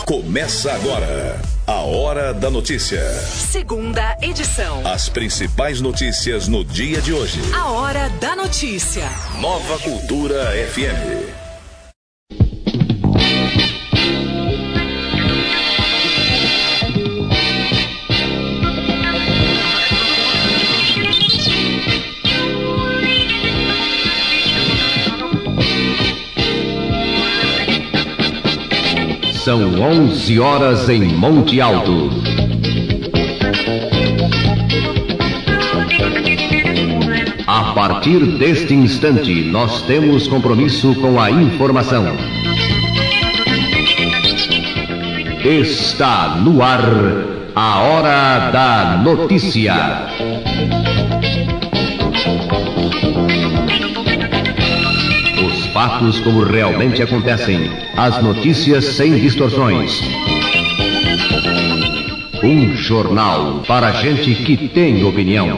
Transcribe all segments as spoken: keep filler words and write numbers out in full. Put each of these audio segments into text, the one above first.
Começa agora a Hora da Notícia. Segunda edição. As principais notícias no dia de hoje. A Hora da Notícia. Nova Cultura F M. São onze horas em Monte Alto. A partir deste instante, nós temos compromisso com a informação. Está no ar a Hora da Notícia. Fatos como realmente acontecem. As notícias sem distorções. Um jornal para gente que tem opinião.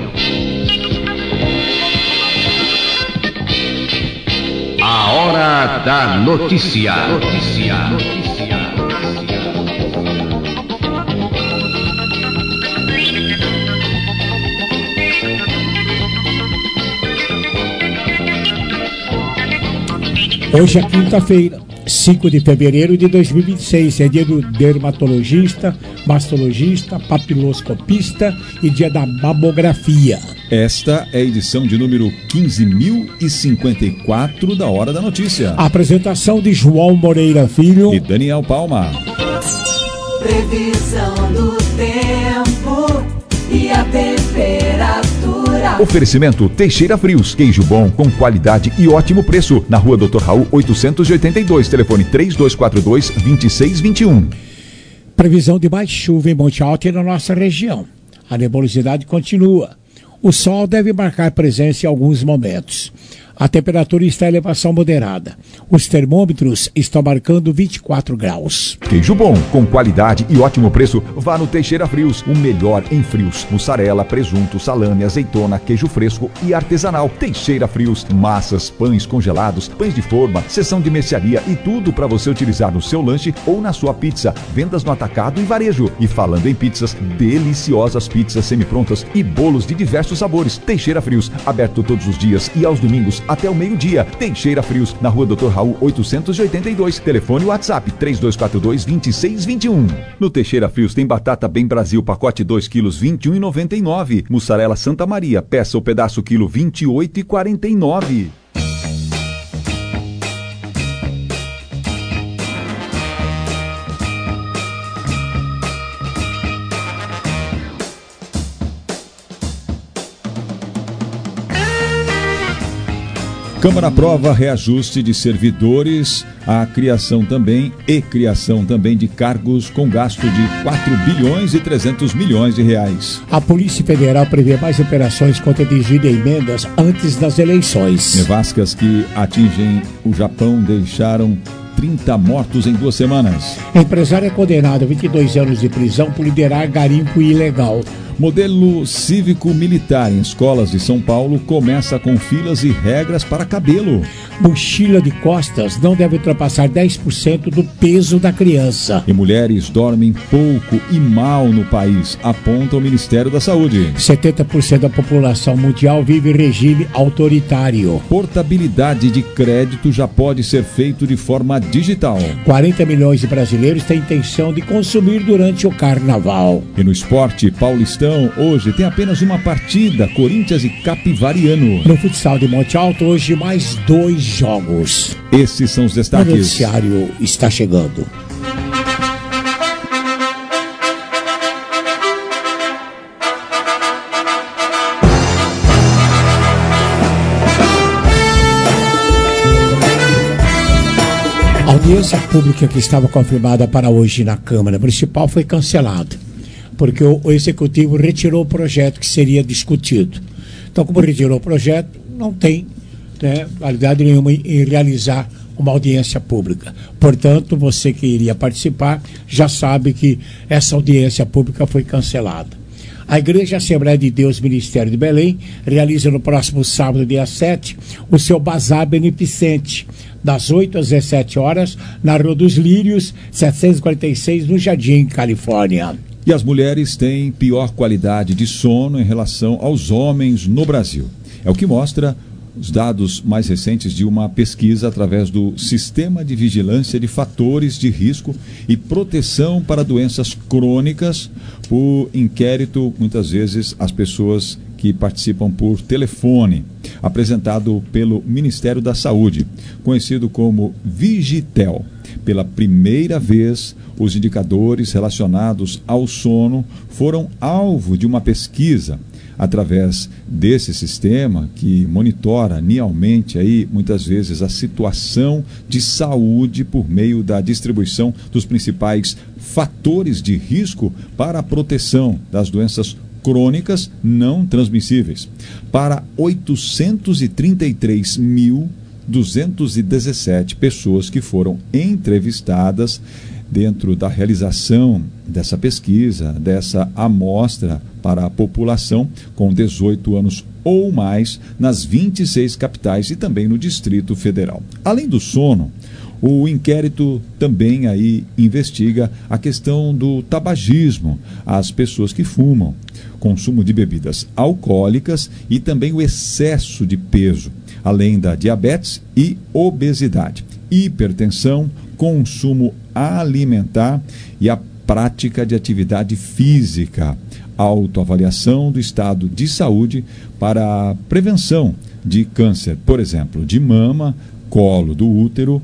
A Hora da Notícia. Notícia. Hoje é quinta-feira, cinco de fevereiro de dois mil e vinte e seis, é dia do dermatologista, mastologista, papiloscopista e dia da mamografia. Esta é a edição de número quinze mil e cinquenta e quatro da Hora da Notícia. A apresentação de João Moreira Filho e Daniel Palma. Previsão do tempo e a temperatura. Oferecimento Teixeira Frios, queijo bom com qualidade e ótimo preço. Na rua doutor Raul oitocentos e oitenta e dois, telefone três dois quatro dois, dois seis dois um. Previsão de mais chuva em Monte Alto e na nossa região. A nebulosidade continua. O sol deve marcar presença em alguns momentos. A temperatura está em elevação moderada. Os termômetros estão marcando vinte e quatro graus. Queijo bom, com qualidade e ótimo preço, vá no Teixeira Frios, o melhor em frios. Mussarela, presunto, salame, azeitona, queijo fresco e artesanal. Teixeira Frios, massas, pães congelados, pães de forma, seção de mercearia e tudo para você utilizar no seu lanche ou na sua pizza. Vendas no atacado e varejo. E falando em pizzas, deliciosas pizzas semiprontas e bolos de diversos sabores. Teixeira Frios, aberto todos os dias e aos domingos até o meio-dia. Teixeira Frios, na rua doutor Raul oitocentos e oitenta e dois. Telefone WhatsApp três dois quatro dois, dois seis dois um. No Teixeira Frios tem batata Bem Brasil, pacote dois quilos, vinte e um reais e noventa e nove centavos. Mussarela Santa Maria, peça ou pedaço quilo, vinte e oito reais e quarenta e nove centavos. Câmara aprova reajuste de servidores, a criação também e criação também de cargos com gasto de quatro bilhões e trezentos milhões de reais. A Polícia Federal prevê mais operações contra desvio de emendas antes das eleições. Nevascas que atingem o Japão deixaram trinta mortos em duas semanas. Empresário é condenado a vinte e dois anos de prisão por liderar garimpo ilegal. Modelo cívico-militar em escolas de São Paulo começa com filas e regras para cabelo. Mochila de costas não deve ultrapassar dez por cento do peso da criança. E mulheres dormem pouco e mal no país, aponta o Ministério da Saúde. setenta por cento da população mundial vive regime autoritário. Portabilidade de crédito já pode ser feito de forma digital. quarenta milhões de brasileiros têm intenção de consumir durante o carnaval. E no esporte paulistão, hoje tem apenas uma partida, Corinthians e Capivariano. No futsal de Monte Alto, hoje mais dois jogos. Esses são os destaques. O noticiário está chegando. A audiência pública que estava confirmada para hoje na Câmara Municipal foi cancelada, porque o, o Executivo retirou o projeto que seria discutido. Então, como retirou o projeto, não tem, né, validade nenhuma em, em realizar uma audiência pública. Portanto, você que iria participar já sabe que essa audiência pública foi cancelada. A Igreja Assembleia de Deus Ministério de Belém realiza no próximo sábado, dia sete, o seu bazar beneficente, das oito às dezessete horas, na Rua dos Lírios, setecentos e quarenta e seis, no Jardim, Califórnia. E as mulheres têm pior qualidade de sono em relação aos homens no Brasil. É o que mostra os dados mais recentes de uma pesquisa através do Sistema de Vigilância de Fatores de Risco e Proteção para Doenças Crônicas, por inquérito, muitas vezes, as pessoas que participam por telefone, apresentado pelo Ministério da Saúde, conhecido como Vigitel. Pela primeira vez, os indicadores relacionados ao sono foram alvo de uma pesquisa. Através desse sistema, que monitora anualmente aí, muitas vezes, a situação de saúde por meio da distribuição dos principais fatores de risco para a proteção das doenças crônicas não transmissíveis, para oitocentos e trinta e três mil duzentas e dezessete pessoas que foram entrevistadas dentro da realização dessa pesquisa, dessa amostra para a população com dezoito anos ou mais nas vinte e seis capitais e também no Distrito Federal. Além do sono, o inquérito também aí investiga a questão do tabagismo, as pessoas que fumam, consumo de bebidas alcoólicas e também o excesso de peso, além da diabetes e obesidade, hipertensão, consumo alimentar e a prática de atividade física, autoavaliação do estado de saúde para a prevenção de câncer, por exemplo, de mama, colo do útero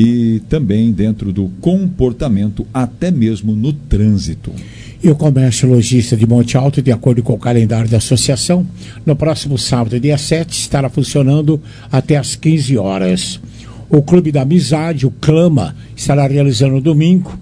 e também dentro do comportamento, até mesmo no trânsito. E o comércio lojista de Monte Alto, de acordo com o calendário da associação, no próximo sábado, dia sete, estará funcionando até às quinze horas. O Clube da Amizade, o Clama, estará realizando no domingo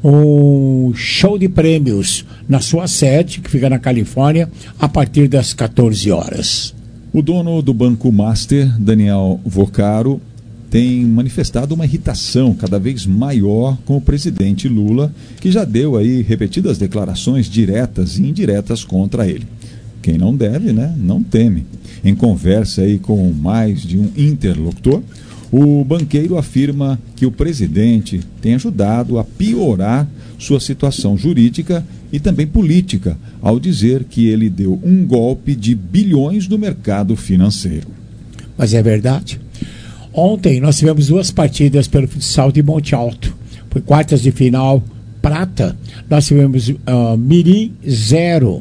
um show de prêmios na sua sede, que fica na Califórnia, a partir das quatorze horas. O dono do Banco Master, Daniel Vocaro, tem manifestado uma irritação cada vez maior com o presidente Lula, que já deu aí repetidas declarações diretas e indiretas contra ele. Quem não deve, né, não teme. Em conversa aí com mais de um interlocutor, o banqueiro afirma que o presidente tem ajudado a piorar sua situação jurídica e também política, ao dizer que ele deu um golpe de bilhões no mercado financeiro. Mas é verdade? Ontem nós tivemos duas partidas pelo futsal de Monte Alto. Foi quartas de final prata. Nós tivemos uh, Mirim zero,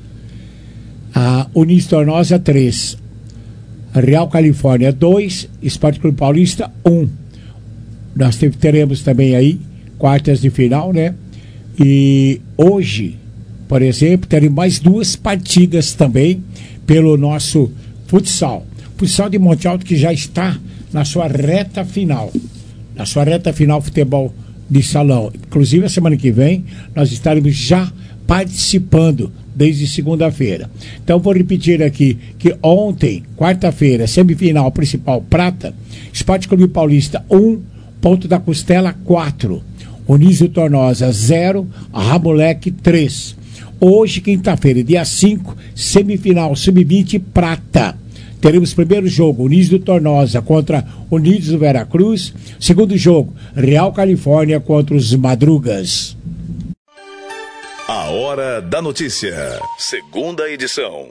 uh, Unis Tornosa três, Real Califórnia dois, Esporte Clube Paulista um. Nós teremos também aí quartas de final, né? E hoje, por exemplo, teremos mais duas partidas também pelo nosso futsal. Futsal de Monte Alto, que já está na sua reta final. Na sua reta final, futebol de salão. Inclusive, a semana que vem, nós estaremos já participando desde segunda-feira. Então, vou repetir aqui que ontem, quarta-feira, semifinal principal prata, Esporte Clube Paulista um, Ponto da Costela quatro, Unísio Tornosa zero, Ramoleque três. Hoje, quinta-feira, dia cinco, semifinal sub vinte prata. Teremos primeiro jogo, Unísio Tornosa contra Unidos do Veracruz. Segundo jogo, Real Califórnia contra os Madrugas. A Hora da Notícia, segunda edição.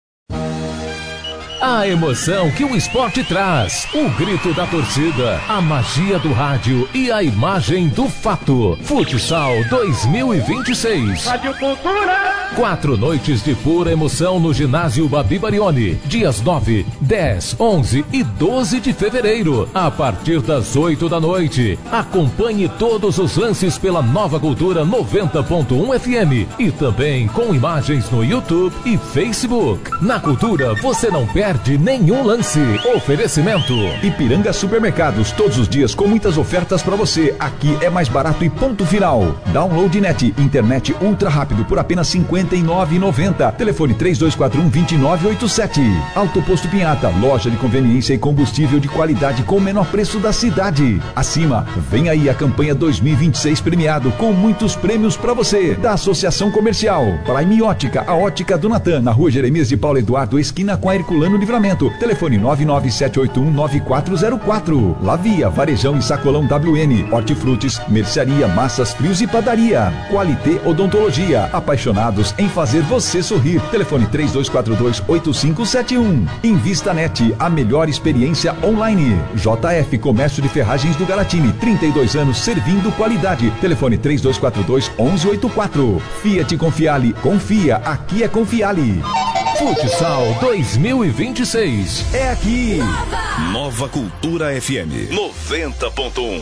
A emoção que o esporte traz, o grito da torcida, a magia do rádio e a imagem do fato. Futsal dois mil e vinte e seis. Rádio Cultura. Quatro noites de pura emoção no ginásio Babi Barioni, dias nove, dez, onze e doze de fevereiro, a partir das oito da noite. Acompanhe todos os lances pela Nova Cultura noventa ponto um F M e também com imagens no YouTube e Facebook. Na Cultura você não perde Perde nenhum lance. Oferecimento Ipiranga Supermercados, todos os dias com muitas ofertas para você. Aqui é mais barato e ponto final. Download Net, internet ultra rápido por apenas cinquenta e nove reais e noventa centavos. Telefone três dois quatro um, dois nove oito sete. Autoposto Pinhata, loja de conveniência e combustível de qualidade com o menor preço da cidade. Acima, vem aí a campanha dois mil e vinte e seis premiado com muitos prêmios para você. Da Associação Comercial Prime Ótica, a ótica do Natan, na rua Jeremias de Paulo Eduardo, esquina com a Herculano no Livramento. Telefone nove nove sete oito um nove quatro zero quatro. Lavia, Varejão e Sacolão W N. Hortifrutis, mercearia, massas, frios e padaria. Qualité Odontologia. Apaixonados em fazer você sorrir. Telefone três dois quatro dois oito cinco sete um. InvistaNet, a melhor experiência online. J F Comércio de Ferragens do Galatini. trinta e dois anos servindo qualidade. Telefone três dois quatro dois um um oito quatro. Fiat Confiale. Confia, aqui é Confiale. Futsal dois mil e vinte e seis. É aqui. Nova, Nova Cultura F M noventa ponto um.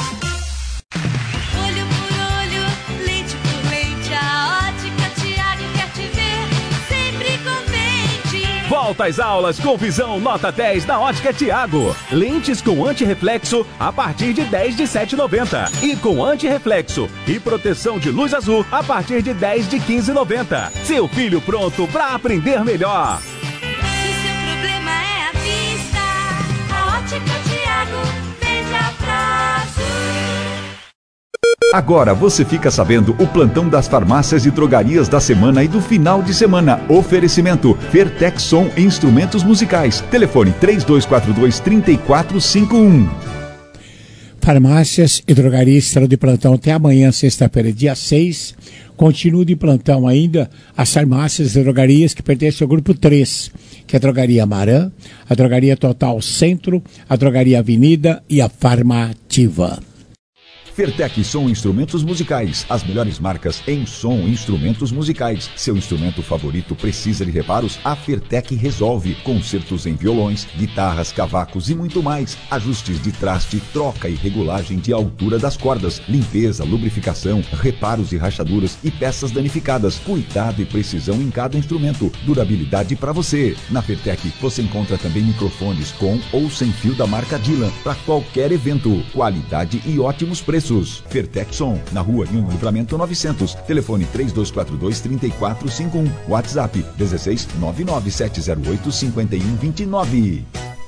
Olho por olho, lente por lente, a Ótica Tiago quer te ver sempre contente. Volta às aulas com visão nota dez na Ótica Tiago. Lentes com antirreflexo a partir de dez de sete reais e noventa centavos. E com antirreflexo e proteção de luz azul a partir de dez de quinze reais e noventa centavos. Seu filho pronto para aprender melhor. Se seu problema é a vista, a Ótica Tiago vende a prazo. Agora você fica sabendo o plantão das farmácias e drogarias da semana e do final de semana. Oferecimento Fertex Som e Instrumentos Musicais. Telefone três dois quatro dois três quatro cinco um. Farmácias e drogarias estarão de plantão até amanhã, sexta-feira, dia seis. Continua de plantão ainda as farmácias e drogarias que pertencem ao grupo três, que é a Drogaria Marã, a Drogaria Total Centro, a Drogaria Avenida e a Farmativa. Fertec Som Instrumentos Musicais. As melhores marcas em som e instrumentos musicais. Seu instrumento favorito precisa de reparos? A Fertec resolve. Concertos em violões, guitarras, cavacos e muito mais. Ajustes de traste, troca e regulagem de altura das cordas. Limpeza, lubrificação, reparos de rachaduras e peças danificadas. Cuidado e precisão em cada instrumento. Durabilidade para você. Na Fertec você encontra também microfones com ou sem fio da marca Dylan para qualquer evento. Qualidade e ótimos preços. Fertec Som, na rua Rio Livramento novecentos. Telefone três dois quatro dois três quatro cinco um. WhatsApp dezesseis nove nove sete zero oito cinco um dois nove.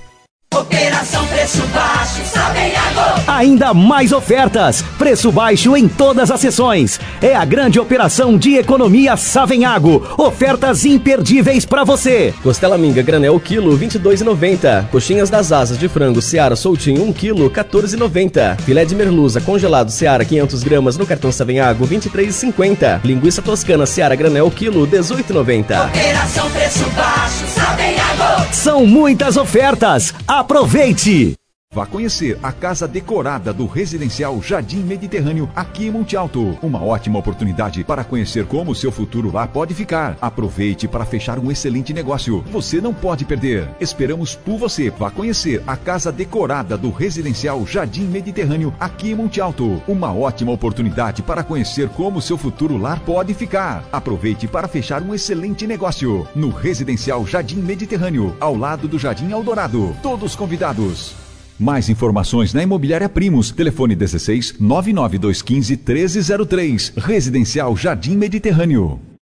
Operação Preço Baixo, Savenhago. Ainda mais ofertas. Preço baixo em todas as seções. É a grande operação de economia Savenhago. Ofertas imperdíveis para você. Costela minga granel quilo vinte e dois reais e noventa centavos. Coxinhas das asas de frango Seara soltinho um quilo quatorze reais e noventa centavos. Filé de merluza congelado Seara quinhentas gramas no cartão Savenhago vinte e três reais e cinquenta centavos. Linguiça toscana Seara granel quilo dezoito reais e noventa centavos. Operação Preço Baixo, Savenhago. São muitas ofertas. Aproveite! Vá conhecer a casa decorada do Residencial Jardim Mediterrâneo, aqui em Monte Alto. Uma ótima oportunidade para conhecer como o seu futuro lá pode ficar. Aproveite para fechar um excelente negócio. Você não pode perder. Esperamos por você. Vá conhecer a casa decorada do Residencial Jardim Mediterrâneo, aqui em Monte Alto. Uma ótima oportunidade para conhecer como o seu futuro lá pode ficar. Aproveite para fechar um excelente negócio. No Residencial Jardim Mediterrâneo, ao lado do Jardim Eldorado. Todos convidados. Mais informações na Imobiliária Primos. Telefone dezesseis nove nove dois um cinco treze zero três. Residencial Jardim Mediterrâneo.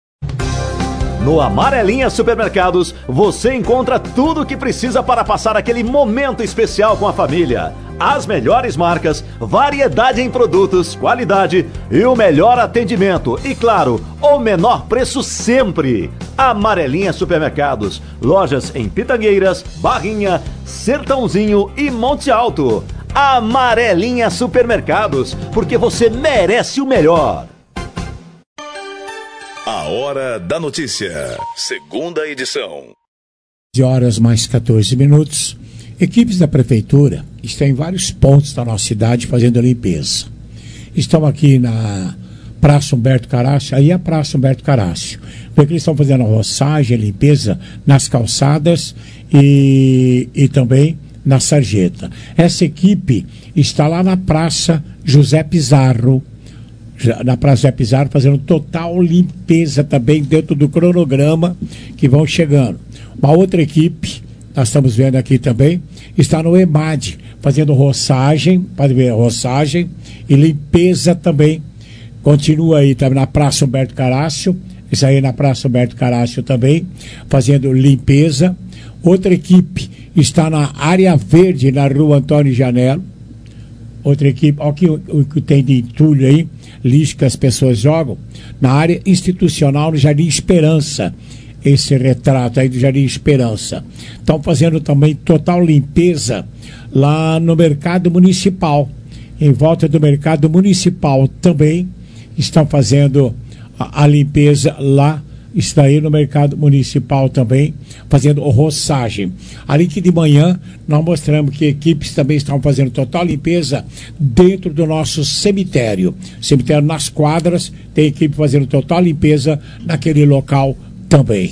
No Amarelinha Supermercados, você encontra tudo o que precisa para passar aquele momento especial com a família. As melhores marcas, variedade em produtos, qualidade e o melhor atendimento. E claro, o menor preço sempre. Amarelinha Supermercados. Lojas em Pitangueiras, Barrinha, Sertãozinho e Monte Alto. Amarelinha Supermercados, porque você merece o melhor. A Hora da Notícia, segunda edição. onze horas mais catorze minutos. Equipes da Prefeitura estão em vários pontos da nossa cidade fazendo a limpeza. Estão aqui na Praça Humberto Carácio, aí é a Praça Humberto Carácio. Porque eles estão fazendo a roçagem, a limpeza nas calçadas e, e também na sarjeta. Essa equipe está lá na Praça José Pizarro, na Praça José Pizarro, fazendo total limpeza também dentro do cronograma que vão chegando. Uma outra equipe, nós estamos vendo aqui também, está no EMAD, fazendo roçagem, pode ver, roçagem e limpeza também. Continua aí também na Praça Humberto Carácio, isso aí na Praça Humberto Carácio também, fazendo limpeza. Outra equipe está na área verde, na Rua Antônio Janelo. Outra equipe, olha aqui o que tem de entulho aí, lixo que as pessoas jogam, na área institucional, no Jardim Esperança. esse retrato aí do Jardim Esperança. Estão fazendo também total limpeza lá no mercado municipal. Em volta do mercado municipal também estão fazendo a, a limpeza lá. Está aí no mercado municipal também, fazendo roçagem. Ali que de manhã nós mostramos que equipes também estão fazendo total limpeza dentro do nosso cemitério. Cemitério nas quadras, tem equipe fazendo total limpeza naquele local também.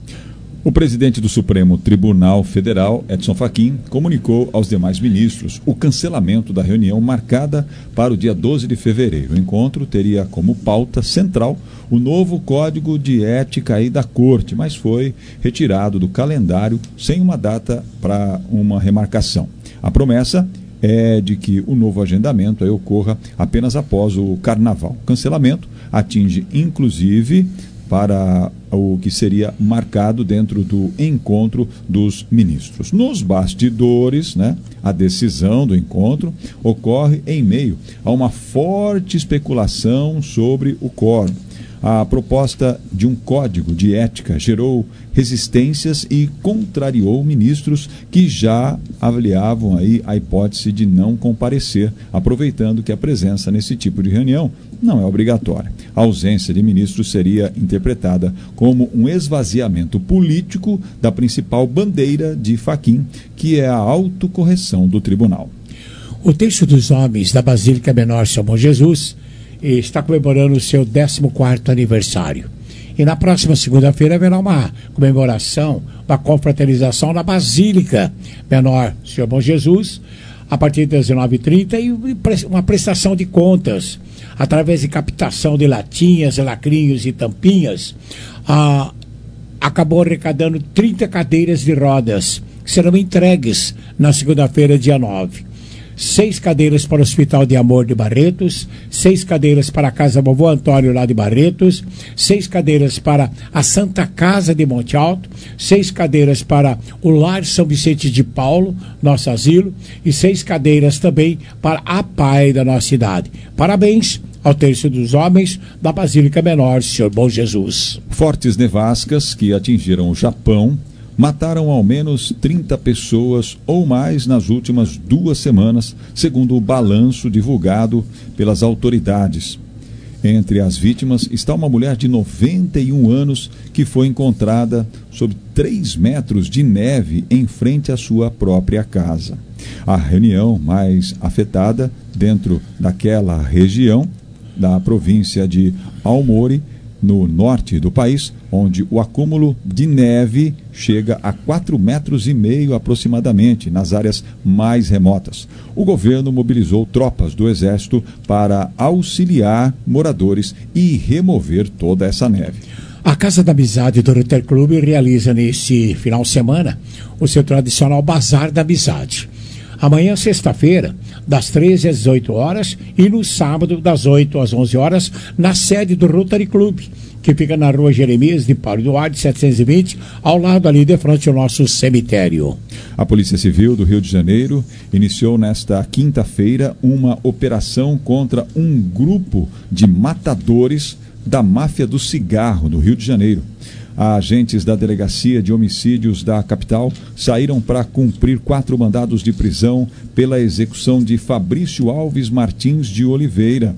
O presidente do Supremo Tribunal Federal, Edson Fachin, comunicou aos demais ministros o cancelamento da reunião marcada para o dia doze de fevereiro. O encontro teria como pauta central o novo Código de Ética aí da Corte, mas foi retirado do calendário sem uma data para uma remarcação. A promessa é de que o novo agendamento aí ocorra apenas após o Carnaval. O cancelamento atinge, inclusive, para o que seria marcado dentro do encontro dos ministros. Nos bastidores, né, a decisão do encontro ocorre em meio a uma forte especulação sobre o quórum. A proposta de um código de ética gerou resistências e contrariou ministros que já avaliavam aí a hipótese de não comparecer, aproveitando que a presença nesse tipo de reunião não é obrigatória. A ausência de ministros seria interpretada como um esvaziamento político da principal bandeira de Fachin, que é a autocorreção do tribunal. O Terço dos Homens da Basílica Menor São Bom Jesus está comemorando o seu décimo quarto aniversário. E na próxima segunda-feira haverá uma comemoração, uma confraternização na Basílica Menor Senhor Bom Jesus, a partir das dezenove e trinta, e uma prestação de contas, através de captação de latinhas, lacrinhos e tampinhas. Ah, acabou arrecadando trinta cadeiras de rodas, que serão entregues na segunda-feira, dia nove. Seis cadeiras para o Hospital de Amor de Barretos, seis cadeiras para a Casa Vovô Antônio lá de Barretos, seis cadeiras para a Santa Casa de Monte Alto, seis cadeiras para o Lar São Vicente de Paulo, nosso asilo, e seis cadeiras também para a P A I da nossa cidade. Parabéns ao Terço dos Homens da Basílica Menor Senhor Bom Jesus. Fortes nevascas que atingiram o Japão mataram ao menos trinta pessoas ou mais nas últimas duas semanas, segundo o balanço divulgado pelas autoridades. Entre as vítimas está uma mulher de noventa e um anos que foi encontrada sob três metros de neve em frente à sua própria casa. A região mais afetada dentro daquela região da província de Aomori, no norte do país, onde o acúmulo de neve chega a quatro metros e meio aproximadamente nas áreas mais remotas. O governo mobilizou tropas do Exército para auxiliar moradores e remover toda essa neve. A Casa da Amizade do Rotary Clube realiza nesse final de semana o seu tradicional Bazar da Amizade. Amanhã, sexta-feira, das treze às dezoito horas, e no sábado, das oito às onze horas, na sede do Rotary Clube, que fica na rua Jeremias de Paulo Duarte, setecentos e vinte, ao lado ali de frente ao nosso cemitério. A Polícia Civil do Rio de Janeiro iniciou nesta quinta-feira uma operação contra um grupo de matadores da máfia do cigarro do Rio de Janeiro. Agentes da Delegacia de Homicídios da capital saíram para cumprir quatro mandados de prisão pela execução de Fabrício Alves Martins de Oliveira.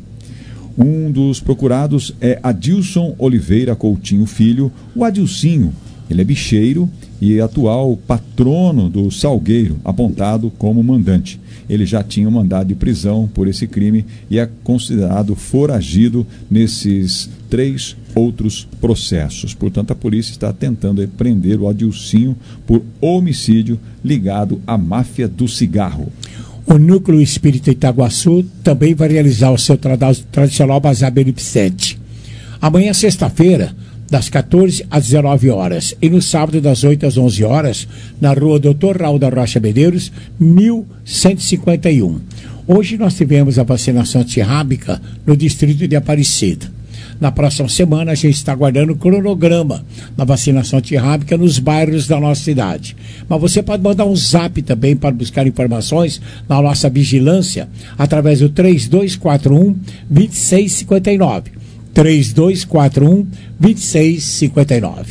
Um dos procurados é Adilson Oliveira Coutinho Filho, o Adilcinho. Ele é bicheiro e atual patrono do Salgueiro, apontado como mandante. Ele já tinha um mandado de prisão por esse crime e é considerado foragido nesses três outros processos. Portanto, a polícia está tentando prender o Adilcinho por homicídio ligado à máfia do cigarro. O Núcleo Espírita Itaguaçu também vai realizar o seu tradicional Bazar Beneficente. Amanhã, sexta-feira, das quatorze às dezenove horas, e no sábado das oito às onze horas, na rua doutor Raul da Rocha Medeiros, mil cento e cinquenta e um. Hoje nós tivemos a vacinação antirrábica no distrito de Aparecida. Na próxima semana a gente está aguardando o cronograma da vacinação antirrábica nos bairros da nossa cidade. Mas você pode mandar um zap também para buscar informações na nossa vigilância através do três dois quatro um, dois seis cinco nove. três dois quatro um, dois seis cinco nove.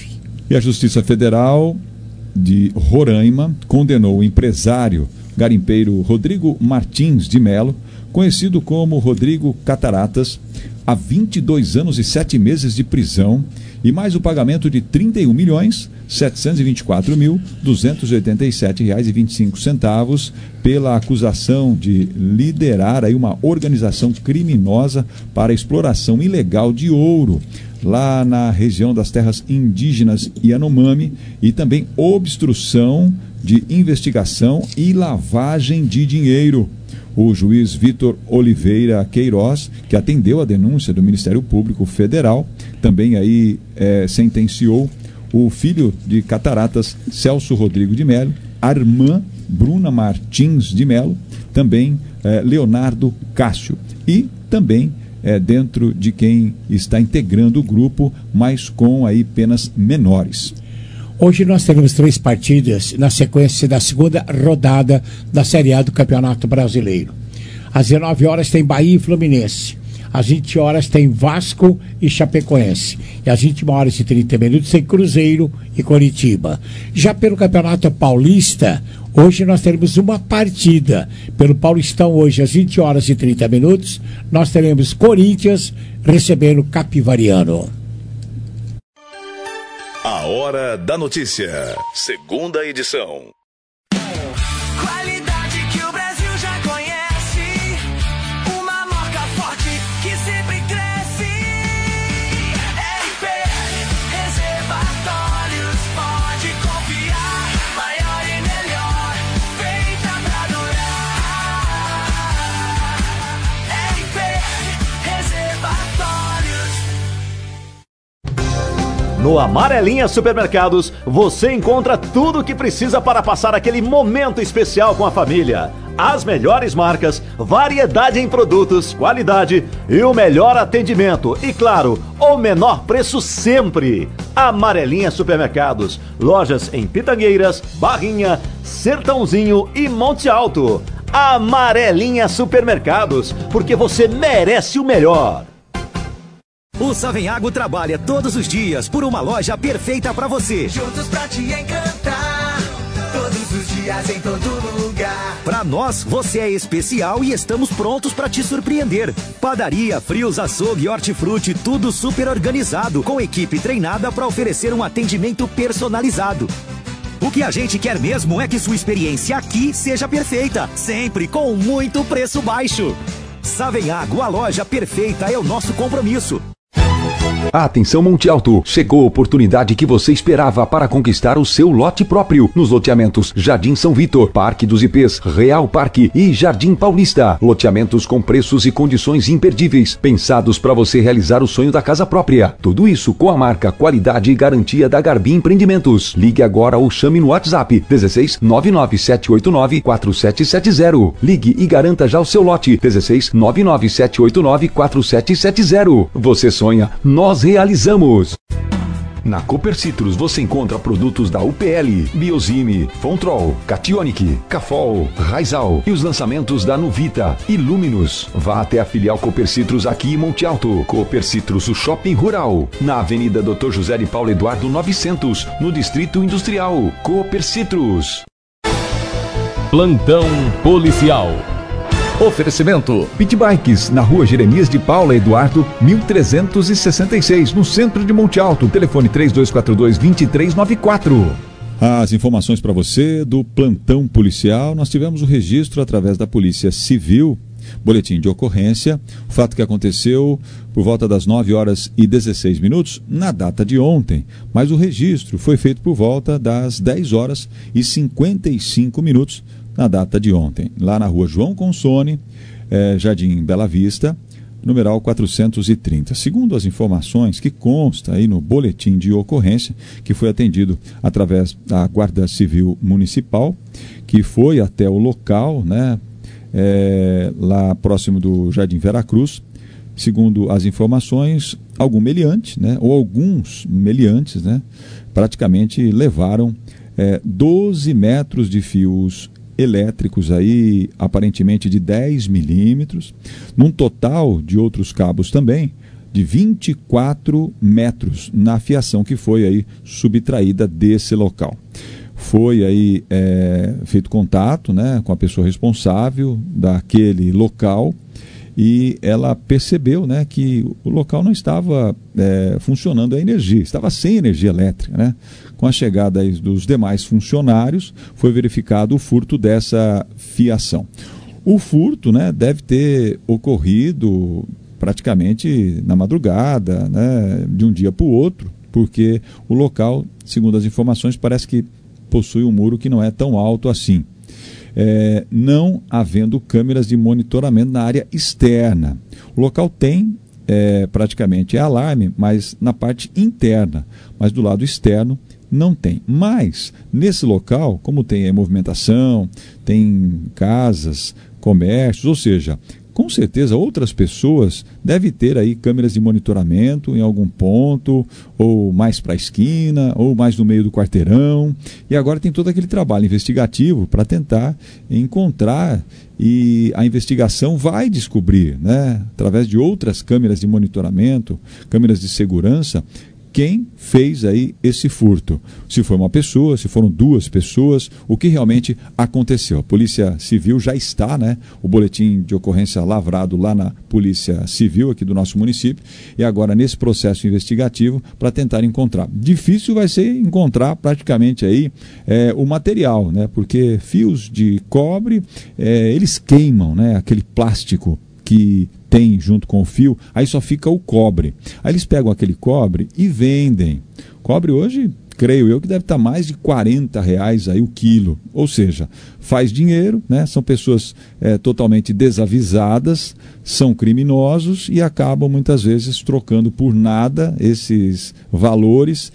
E a Justiça Federal de Roraima condenou o empresário garimpeiro Rodrigo Martins de Melo, conhecido como Rodrigo Cataratas, a vinte e dois anos e sete meses de prisão e mais o pagamento de trinta e um milhões setecentos e vinte e quatro mil duzentos e oitenta e sete reais e vinte e cinco centavos pela acusação de liderar aí uma organização criminosa para a exploração ilegal de ouro lá na região das terras indígenas Yanomami e também obstrução de investigação e lavagem de dinheiro. O juiz Vitor Oliveira Queiroz, que atendeu a denúncia do Ministério Público Federal, também aí é, sentenciou o filho de Cataratas, Celso Rodrigo de Melo, a irmã Bruna Martins de Melo, também é, Leonardo Cássio e também é, dentro de quem está integrando o grupo, mas com aí penas menores. Hoje nós teremos três partidas na sequência da segunda rodada da Série A do Campeonato Brasileiro. Às dezenove horas tem Bahia e Fluminense. Às vinte horas tem Vasco e Chapecoense. E às vinte e uma horas e trinta minutos tem Cruzeiro e Coritiba. Já pelo Campeonato Paulista, hoje nós teremos uma partida. Pelo Paulistão, hoje às vinte horas e trinta minutos, nós teremos Corinthians recebendo Capivariano. A Hora da Notícia, segunda edição. Qualidade que o Brasil já conhece, uma marca forte que sempre cresce. R P L Reservatórios, pode confiar, maior e melhor, feita pra durar. R P L Reservatórios. No Amarelinha Supermercados, você encontra tudo o que precisa para passar aquele momento especial com a família. As melhores marcas, variedade em produtos, qualidade e o melhor atendimento. E claro, o menor preço sempre. Amarelinha Supermercados, lojas em Pitangueiras, Barrinha, Sertãozinho e Monte Alto. Amarelinha Supermercados, porque você merece o melhor. O Savenhago trabalha todos os dias por uma loja perfeita pra você. Juntos pra te encantar, todos os dias em todo lugar. Pra nós, você é especial e estamos prontos pra te surpreender. Padaria, frios, açougue, hortifruti, tudo super organizado, com equipe treinada pra oferecer um atendimento personalizado. O que a gente quer mesmo é que sua experiência aqui seja perfeita, sempre com muito preço baixo. Savenhago, a loja perfeita é o nosso compromisso. Atenção Monte Alto, chegou a oportunidade que você esperava para conquistar o seu lote próprio nos loteamentos Jardim São Vitor, Parque dos Ipês, Real Parque e Jardim Paulista. Loteamentos com preços e condições imperdíveis, pensados para você realizar o sonho da casa própria. Tudo isso com a marca, qualidade e garantia da Garbi Empreendimentos. Ligue agora ou chame no WhatsApp dezesseis nove nove sete oito nove quatro sete sete zero. Ligue e garanta já o seu lote dezesseis nove nove sete oito nove quatro sete sete zero. Você sonha, nós realizamos. Na Cooper Citrus você encontra produtos da U P L, Biosime, Fontrol, Cationic, Cafol, Raizal e os lançamentos da Nuvita e Luminus. Vá até a filial Cooper Citrus aqui em Monte Alto. Cooper Citrus, o shopping rural, na Avenida doutor José de Paulo Eduardo novecentos, no Distrito Industrial. Cooper Citrus. Plantão policial. Oferecimento Pit Bikes, na rua Jeremias de Paula Eduardo, mil trezentos e sessenta e seis, no centro de Monte Alto. Telefone três dois quatro dois, dois três nove quatro. As informações para você do plantão policial. Nós tivemos o registro através da Polícia Civil, boletim de ocorrência, o fato que aconteceu por volta das nove horas e dezesseis minutos, na data de ontem, mas o registro foi feito por volta das dez horas e cinquenta e cinco minutos, na data de ontem, lá na rua João Consone, eh, Jardim Bela Vista, numeral quatrocentos e trinta. Segundo as informações que consta aí no boletim de ocorrência, que foi atendido através da Guarda Civil Municipal, que foi até o local, né, eh, lá próximo do Jardim Veracruz. Segundo as informações, algum meliante, né, ou alguns meliantes, né, praticamente levaram eh, doze metros de fios elétricos aí, aparentemente de dez milímetros, num total de outros cabos também, de vinte e quatro metros na fiação que foi aí subtraída desse local. Foi aí é, feito contato, né, com a pessoa responsável daquele local e ela percebeu, né, que o local não estava é, funcionando a energia, estava sem energia elétrica, né? Com a chegada aí dos demais funcionários, foi verificado o furto dessa fiação. O furto, né, deve ter ocorrido praticamente na madrugada, né, de um dia para o outro, porque o local, segundo as informações, parece que possui um muro que não é tão alto assim. É, não havendo câmeras de monitoramento na área externa. O local tem é, praticamente é alarme, mas na parte interna, mas do lado externo não tem. Mas nesse local, como tem a movimentação, tem casas, comércios, ou seja, com certeza outras pessoas devem ter aí câmeras de monitoramento em algum ponto, ou mais para a esquina, ou mais no meio do quarteirão. E agora tem todo aquele trabalho investigativo para tentar encontrar, e a investigação vai descobrir, né, através de outras câmeras de monitoramento, câmeras de segurança, quem fez aí esse furto. Se foi uma pessoa, se foram duas pessoas, o que realmente aconteceu. A Polícia Civil já está, né, o boletim de ocorrência lavrado lá na Polícia Civil aqui do nosso município, e agora nesse processo investigativo para tentar encontrar. Difícil vai ser encontrar praticamente aí é, o material, né, porque fios de cobre, é, eles queimam, né, aquele plástico que tem junto com o fio, aí só fica o cobre. Aí eles pegam aquele cobre e vendem. Cobre hoje, creio eu, que deve estar mais de quarenta reais aí o quilo. Ou seja, faz dinheiro, né? São pessoas é, totalmente desavisadas, são criminosos e acabam muitas vezes trocando por nada esses valores,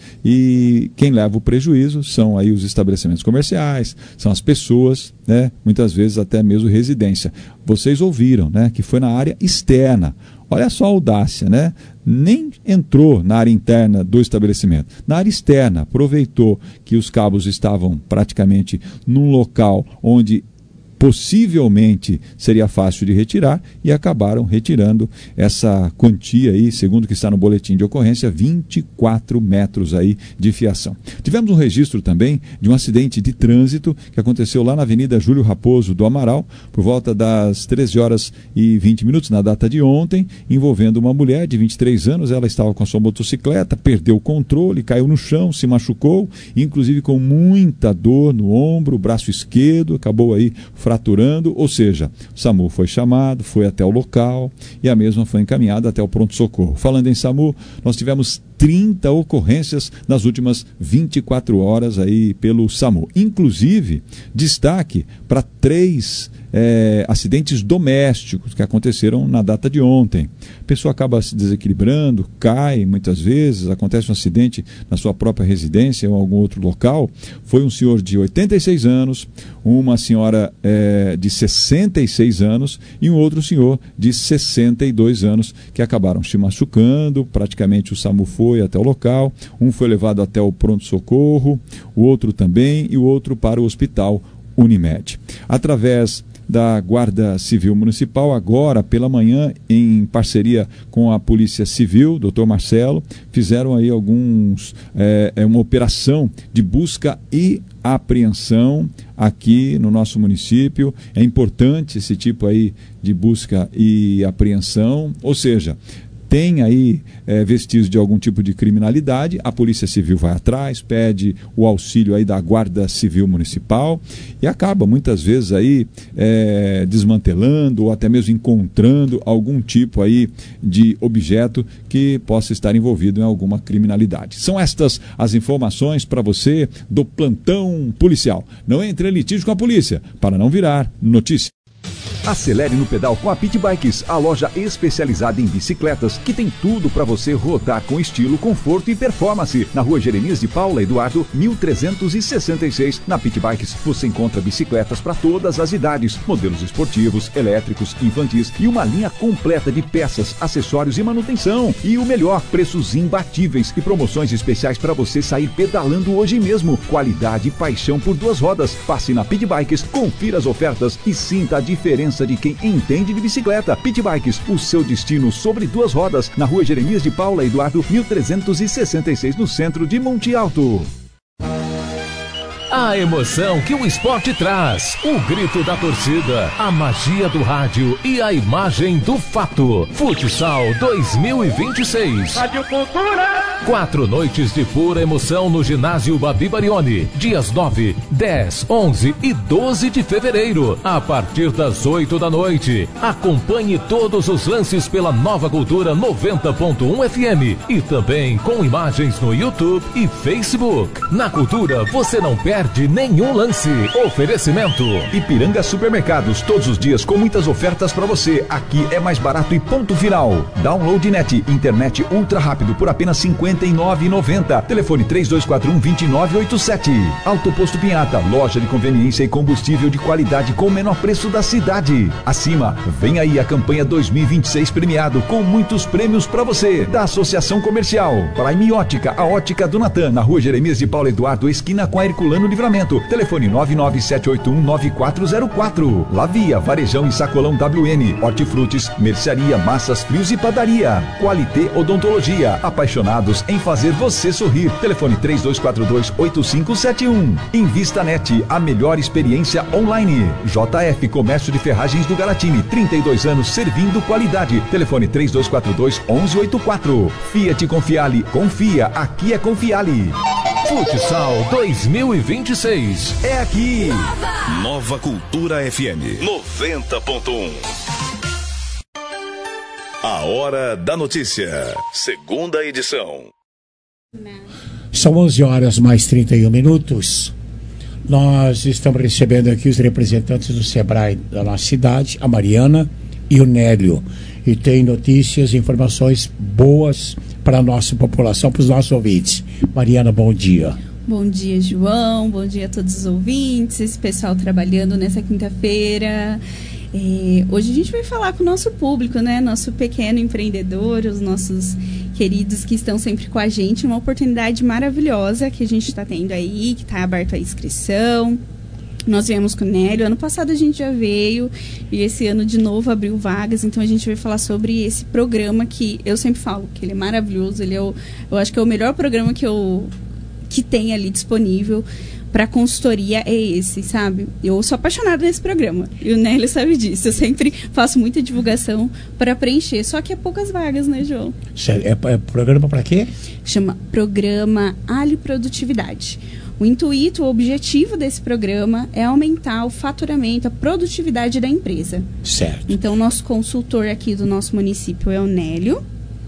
e quem leva o prejuízo são aí os estabelecimentos comerciais, são as pessoas, né? Muitas vezes até mesmo residência. Vocês ouviram, né, que foi na área externa. Olha só a audácia, né? Nem entrou na área interna do estabelecimento. Na área externa, aproveitou que os cabos estavam praticamente num local onde possivelmente seria fácil de retirar, e acabaram retirando essa quantia aí, segundo o que está no boletim de ocorrência, vinte e quatro metros aí de fiação. Tivemos um registro também de um acidente de trânsito que aconteceu lá na Avenida Júlio Raposo do Amaral, por volta das treze horas e vinte minutos, na data de ontem, envolvendo uma mulher de vinte e três anos. Ela estava com a sua motocicleta, perdeu o controle, caiu no chão, se machucou, inclusive com muita dor no ombro, braço esquerdo, acabou aí fraturando, ou seja, o SAMU foi chamado, foi até o local e a mesma foi encaminhada até o pronto-socorro. Falando em SAMU, nós tivemos trinta ocorrências nas últimas vinte e quatro horas aí pelo SAMU. Inclusive, destaque para três é, acidentes domésticos que aconteceram na data de ontem. A pessoa acaba se desequilibrando, cai muitas vezes, acontece um acidente na sua própria residência ou em algum outro local. Foi um senhor de oitenta e seis anos, uma senhora é, de sessenta e seis anos e um outro senhor de sessenta e dois anos que acabaram se machucando. Praticamente o SAMU foi até o local, um foi levado até o pronto-socorro, o outro também, e o outro para o hospital Unimed. Através da Guarda Civil Municipal, agora pela manhã, em parceria com a Polícia Civil, doutor Marcelo, fizeram aí alguns, é, é uma operação de busca e apreensão aqui no nosso município. É importante esse tipo aí de busca e apreensão, ou seja, tem aí é, vestígios de algum tipo de criminalidade, a Polícia Civil vai atrás, pede o auxílio aí da Guarda Civil Municipal e acaba muitas vezes aí é, desmantelando ou até mesmo encontrando algum tipo aí de objeto que possa estar envolvido em alguma criminalidade. São estas as informações para você do plantão policial. Não entre em litígio com a polícia para não virar notícia. Acelere no pedal com a Pit Bikes, a loja especializada em bicicletas que tem tudo para você rodar com estilo, conforto e performance. Na rua Jeremias de Paula Eduardo, mil trezentos e sessenta e seis. Na Pit Bikes você encontra bicicletas para todas as idades, modelos esportivos, elétricos, infantis e uma linha completa de peças, acessórios e manutenção. E o melhor, preços imbatíveis e promoções especiais para você sair pedalando hoje mesmo. Qualidade e paixão por duas rodas. Passe na Pit Bikes, confira as ofertas e sinta a diferença confiança de quem entende de bicicleta. Pit Bikes, o seu destino sobre duas rodas, na rua Jeremias de Paula Eduardo, mil trezentos e sessenta e seis, no centro de Monte Alto. A emoção que o esporte traz, o grito da torcida, a magia do rádio e a imagem do fato. Futsal dois mil e vinte e seis. Rádio Cultura. Quatro noites de pura emoção no ginásio Babi Barioni, dias nove, dez, onze e doze de fevereiro, a partir das oito da noite. Acompanhe todos os lances pela Nova Cultura noventa ponto um F M e também com imagens no YouTube e Facebook. Na Cultura você não perde de nenhum lance. Oferecimento Ipiranga Supermercados, todos os dias com muitas ofertas para você. Aqui é mais barato e ponto final. Download Net, internet ultra rápido por apenas cinquenta e nove reais e noventa centavos. Telefone três dois quatro um, dois nove oito sete. Auto Posto Pinhata, loja de conveniência e combustível de qualidade com o menor preço da cidade. Acima, vem aí a campanha dois mil e vinte e seis premiado com muitos prêmios para você. Da Associação Comercial Prime Ótica, a ótica do Natan, na rua Jeremias de Paula Eduardo, esquina com a Herculano Livramento. Telefone nove nove sete oito um, nove quatro zero quatro. Lavia, Varejão e Sacolão W N. Hortifrutis, mercearia, massas, frios e padaria. Qualité Odontologia, apaixonados em fazer você sorrir. Telefone três dois quatro dois, oito cinco sete um. Invista Net, a melhor experiência online. J F Comércio de Ferragens do Galatini, trinta e dois anos servindo qualidade. Telefone três dois quatro dois, onze oito quatro. Fiat Confiale, confia, aqui é Confiale. Futsal dois mil e vinte e seis. É aqui. Nova, Nova Cultura F M noventa ponto um. A Hora da Notícia, segunda edição. São onze horas mais trinta e um minutos. Nós estamos recebendo aqui os representantes do Sebrae da nossa cidade, a Mariana e o Nélio. E tem notícias e informações boas para a nossa população, para os nossos ouvintes. Mariana, bom dia. Bom dia, João. Bom dia a todos os ouvintes, esse pessoal trabalhando nessa quinta-feira. É, hoje a gente vai falar com o nosso público, né? Nosso pequeno empreendedor, os nossos queridos que estão sempre com a gente. Uma oportunidade maravilhosa que a gente está tendo aí, que está aberto a inscrição. Nós viemos com o Nélio, ano passado a gente já veio e esse ano de novo abriu vagas, então a gente vai falar sobre esse programa que eu sempre falo que ele é maravilhoso, ele é o, eu acho que é o melhor programa que, eu, que tem ali disponível para consultoria, é esse, sabe? Eu sou apaixonada nesse programa e o Nélio sabe disso, eu sempre faço muita divulgação para preencher, só que é poucas vagas, né, João? É, é programa para quê? Chama Programa Ali Produtividade. O intuito, o objetivo desse programa é aumentar o faturamento, a produtividade da empresa. Certo. Então, nosso consultor aqui do nosso município é o Nélio.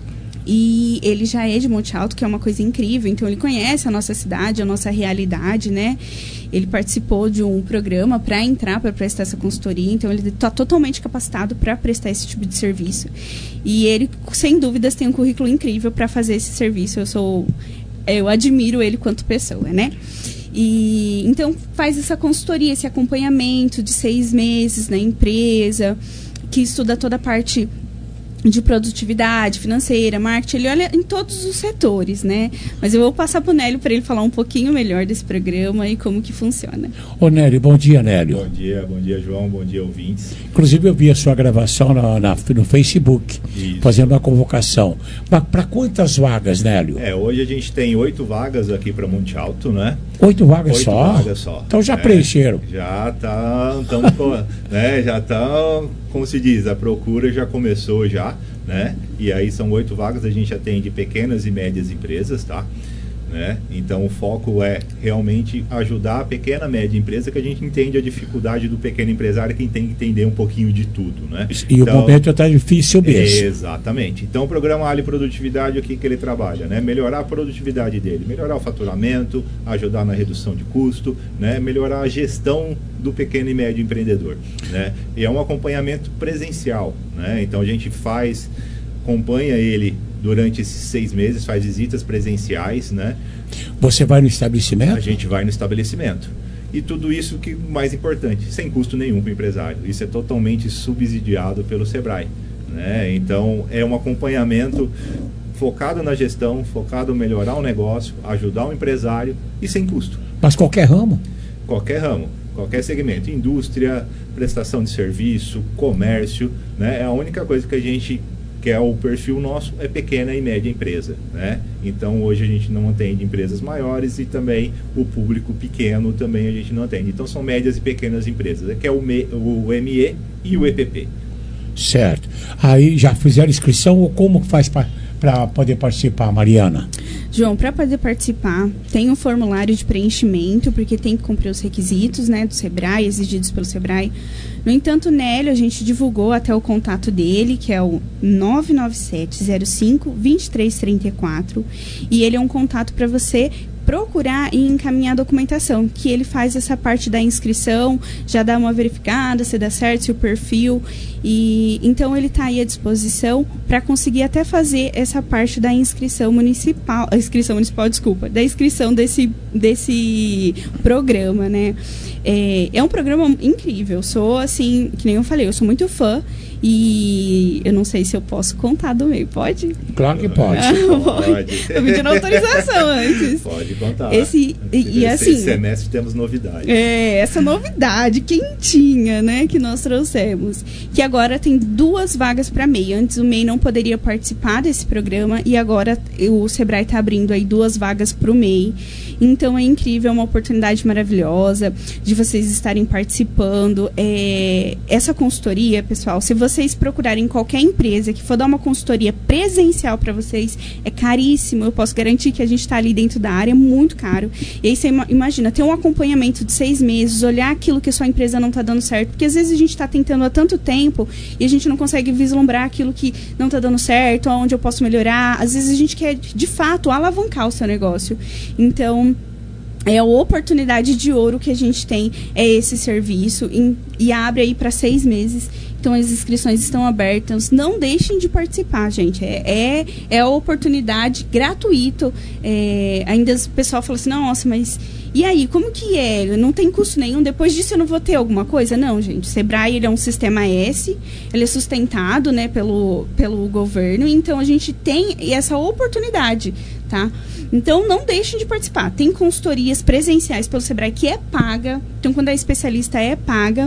E ele já é de Monte Alto, que é uma coisa incrível. Então, ele conhece a nossa cidade, a nossa realidade, né? Ele participou de um programa para entrar, para prestar essa consultoria. Então, ele está totalmente capacitado para prestar esse tipo de serviço. E ele, sem dúvidas, tem um currículo incrível para fazer esse serviço. Eu sou... Eu admiro ele quanto pessoa, né? E então faz essa consultoria, esse acompanhamento de seis meses na empresa, que estuda toda a parte de produtividade financeira, marketing, ele olha em todos os setores, né? Mas eu vou passar para o Nélio para ele falar um pouquinho melhor desse programa e como que funciona. Ô Nélio, bom dia, Nélio. Bom dia, bom dia, João, bom dia, ouvintes. Inclusive eu vi a sua gravação na, na, no Facebook, Isso. fazendo uma convocação. Para quantas vagas, Nélio? É, hoje a gente tem oito vagas aqui para Monte Alto, né? Oito vagas oito só? vagas só. Então já é, preencheram. Já tá, tamo, né, já tá, como se diz, a procura já começou já, né? E aí são oito vagas, a gente atende pequenas e médias empresas, tá? Né? Então o foco é realmente ajudar a pequena e média empresa, que a gente entende a dificuldade do pequeno empresário, que tem que entender um pouquinho de tudo, né? E então, o momento está difícil mesmo. Exatamente. Então o programa Ali Produtividade, o que, que ele trabalha? Né? Melhorar a produtividade dele, melhorar o faturamento, ajudar na redução de custo, né? Melhorar a gestão do pequeno e médio empreendedor, né? E é um acompanhamento presencial, né? Então a gente faz, acompanha ele durante esses seis meses, faz visitas presenciais, né? Você vai no estabelecimento? A gente vai no estabelecimento. E tudo isso que mais importante, sem custo nenhum para o empresário. Isso é totalmente subsidiado pelo Sebrae, né? Então é um acompanhamento focado na gestão, focado em melhorar o negócio, ajudar o empresário e sem custo. Mas qualquer ramo? Qualquer ramo. Qualquer segmento, indústria, prestação de serviço, comércio, né? É a única coisa que a gente quer, o perfil nosso é pequena e média empresa, né? Então hoje a gente não atende empresas maiores e também o público pequeno também a gente não atende. Então são médias e pequenas empresas, que é o, M E, o M E e o E P P. Certo. Aí já fizeram inscrição ou como faz para poder participar, Mariana? João, para poder participar, tem um formulário de preenchimento, porque tem que cumprir os requisitos, né, do Sebrae, exigidos pelo Sebrae. No entanto, o Nélio, a gente divulgou até o contato dele, que é o nove nove sete zero cinco dois três três quatro, e ele é um contato para você procurar e encaminhar a documentação, que ele faz essa parte da inscrição, já dá uma verificada se dá certo, se o perfil, e então ele está aí à disposição para conseguir até fazer essa parte da inscrição municipal, a inscrição municipal, desculpa, da inscrição desse, desse programa, né? É, é um programa incrível, sou assim, que nem eu falei, eu sou muito fã. E eu não sei se eu posso contar do meio, pode? Claro que pode. Pode. Estou pedindo autorização antes. Pode contar. Esse, e, e assim, esse semestre temos novidade. É, essa novidade quentinha, né, que nós trouxemos. Que agora tem duas vagas para M E I. Antes o M E I não poderia participar desse programa e agora o Sebrae está abrindo aí duas vagas para o M E I. Então é incrível, é uma oportunidade maravilhosa de vocês estarem participando. É, essa consultoria, pessoal, se vocês procurarem qualquer empresa que for dar uma consultoria presencial para vocês, é caríssimo. Eu posso garantir que a gente está ali dentro da área, é muito caro. E aí você imagina, ter um acompanhamento de seis meses, olhar aquilo que a sua empresa não está dando certo, porque às vezes a gente está tentando há tanto tempo e a gente não consegue vislumbrar aquilo que não está dando certo, onde eu posso melhorar. Às vezes a gente quer, de fato, alavancar o seu negócio. Então, é a oportunidade de ouro que a gente tem, é esse serviço, em, e abre aí para seis meses. Então, as inscrições estão abertas. Não deixem de participar, gente. É, é, é a oportunidade gratuito. É, ainda o pessoal fala assim, nossa, mas e aí, como que é? Não tem custo nenhum. Depois disso, eu não vou ter alguma coisa? Não, gente. O Sebrae, ele é um sistema S. Ele é sustentado, né, pelo, pelo governo. Então, a gente tem essa oportunidade, tá? Então, não deixem de participar. Tem consultorias presenciais pelo Sebrae que é paga. Então, quando é especialista, é paga.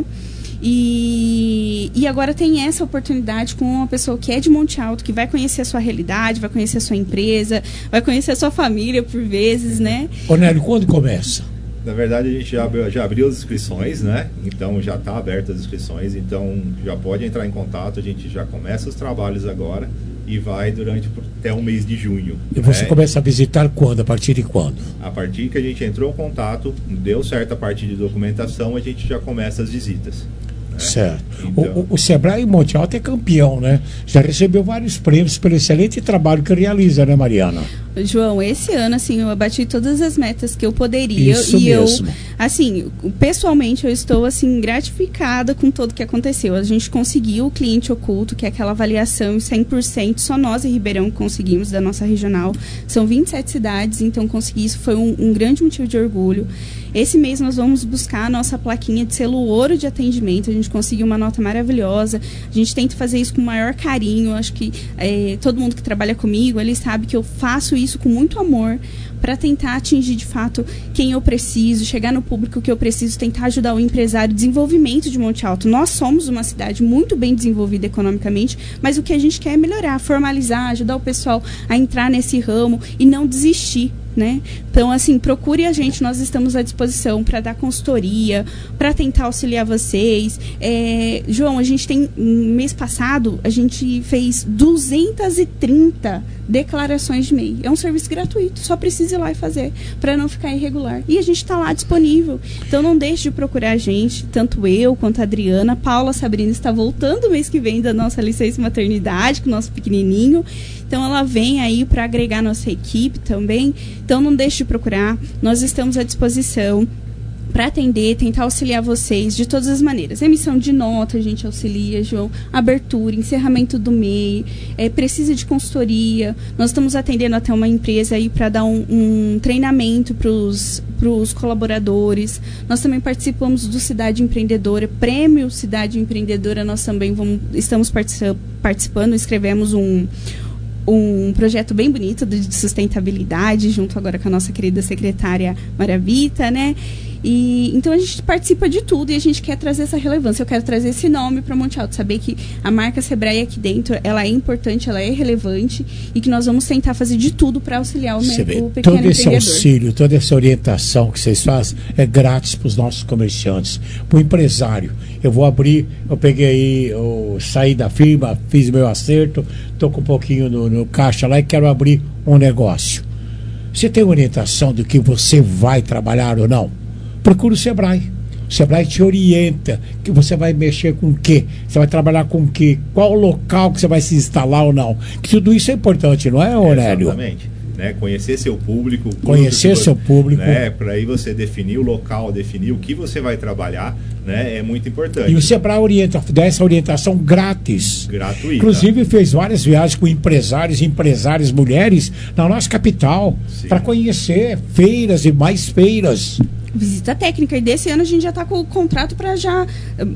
E, e agora tem essa oportunidade com uma pessoa que é de Monte Alto, que vai conhecer a sua realidade, vai conhecer a sua empresa, vai conhecer a sua família por vezes, né? Ô Nélio, quando começa? Na verdade, a gente já abriu, já abriu as inscrições, né? Então, já está aberta as inscrições, então já pode entrar em contato, a gente já começa os trabalhos agora e vai durante até o mês de junho. E você né? começa a visitar quando? A partir de quando? A partir que a gente entrou em contato, deu certo a parte de documentação, a gente já começa as visitas. Certo. Então, o, o Sebrae Monte Alto é campeão, né? Já recebeu vários prêmios pelo excelente trabalho que realiza, né, Mariana? João, esse ano, assim, eu bati todas as metas que eu poderia. Isso e mesmo. eu, assim, pessoalmente, eu estou, assim, gratificada com tudo que aconteceu. A gente conseguiu o cliente oculto, que é aquela avaliação cem por cento, só nós em Ribeirão conseguimos, da nossa regional. São vinte e sete cidades, então conseguir isso foi um, um grande motivo de orgulho. Esse mês nós vamos buscar a nossa plaquinha de selo ouro de atendimento. A gente conseguiu uma nota maravilhosa. A gente tenta fazer isso com o maior carinho. Acho que é, todo mundo que trabalha comigo, ele sabe que eu faço isso com muito amor para tentar atingir de fato quem eu preciso, chegar no público que eu preciso, tentar ajudar o empresário, desenvolvimento de Monte Alto. Nós somos uma cidade muito bem desenvolvida economicamente, mas o que a gente quer é melhorar, formalizar, ajudar o pessoal a entrar nesse ramo e não desistir. Né? Então, assim, procure a gente, nós estamos à disposição para dar consultoria, para tentar auxiliar vocês. É, João, a gente tem, no mês passado, a gente fez duzentas e trinta declarações de M E I. É um serviço gratuito, só precisa ir lá e fazer, para não ficar irregular. E a gente está lá disponível. Então, não deixe de procurar a gente, tanto eu quanto a Adriana. A Paula Sabrina está voltando mês que vem da nossa licença maternidade, com o nosso pequenininho. Então, ela vem aí para agregar nossa equipe também. Então, não deixe de procurar. Nós estamos à disposição para atender, tentar auxiliar vocês de todas as maneiras. Emissão de nota, a gente auxilia, João. Abertura, encerramento do M E I. É, precisa de consultoria. Nós estamos atendendo até uma empresa aí para dar um, um treinamento para os colaboradores. Nós também participamos do Cidade Empreendedora, Prêmio Cidade Empreendedora. Nós também vamos, estamos participando, escrevemos um... um projeto bem bonito de sustentabilidade, junto agora com a nossa querida secretária Maravita, né? E, então a gente participa de tudo e a gente quer trazer essa relevância. Eu quero trazer esse nome para Monte Alto, saber que a marca Sebrae aqui dentro, ela é importante, ela é relevante e que nós vamos tentar fazer de tudo para auxiliar o, me, o pequeno todo esse empreendedor. auxílio, toda essa orientação que vocês fazem é grátis para os nossos comerciantes, para o empresário. Eu vou abrir, eu peguei aí, eu saí da firma, fiz meu acerto, estou com um pouquinho no, no caixa lá e quero abrir um negócio. Você tem orientação do que você vai trabalhar ou não? Procura o Sebrae. O Sebrae te orienta que você vai mexer com o quê? Você vai trabalhar com o quê? Qual o local que você vai se instalar ou não? Que tudo isso é importante, não é, Aurélio? Exatamente. Né? Conhecer seu público. Conhecer seu público. Né? Para aí você definir o local, definir o que você vai trabalhar, né? É muito importante. E o Sebrae orienta, dá essa orientação grátis. Gratuita. Inclusive fez várias viagens com empresários e empresárias mulheres na nossa capital para conhecer feiras e mais feiras. Visita técnica, e desse ano a gente já está com o contrato para já,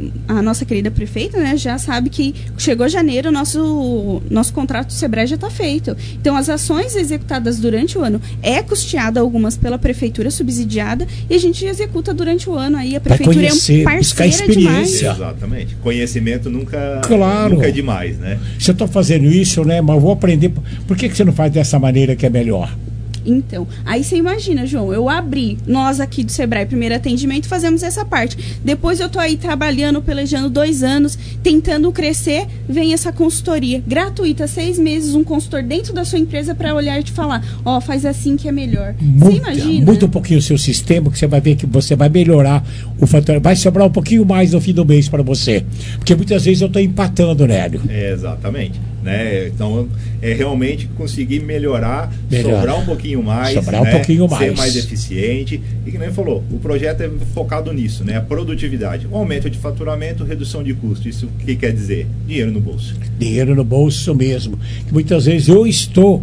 a nossa querida prefeita, né, já sabe que chegou janeiro, nosso nosso contrato do Sebrae já está feito. Então as ações executadas durante o ano é custeada algumas pela prefeitura subsidiada e a gente executa durante o ano aí, a prefeitura conhecer, é um parceira demais. Exatamente. Conhecimento nunca, claro. nunca é demais, né? Se eu estou fazendo isso, né, mas eu vou aprender, por que que você não faz dessa maneira que é melhor? Então, aí você imagina, João, eu abri, nós aqui do Sebrae Primeiro Atendimento fazemos essa parte. Depois eu tô aí trabalhando, pelejando dois anos, tentando crescer, vem essa consultoria gratuita, seis meses, um consultor dentro da sua empresa para olhar e te falar, ó, oh, faz assim que é melhor. Muda, você imagina? Muda um pouquinho o seu sistema, que você vai ver que você vai melhorar o fator, vai sobrar um pouquinho mais no fim do mês para você. Porque muitas vezes eu estou empatando, Nélio. É, exatamente. Né? Então, é realmente conseguir melhorar, Melhor. sobrar um pouquinho mais, sobrar né? um pouquinho mais, ser mais eficiente. E que nem falou, o projeto é focado nisso, né? A produtividade, o aumento de faturamento, redução de custo. Isso o que quer dizer? Dinheiro no bolso. Dinheiro no bolso mesmo. Que muitas vezes eu estou,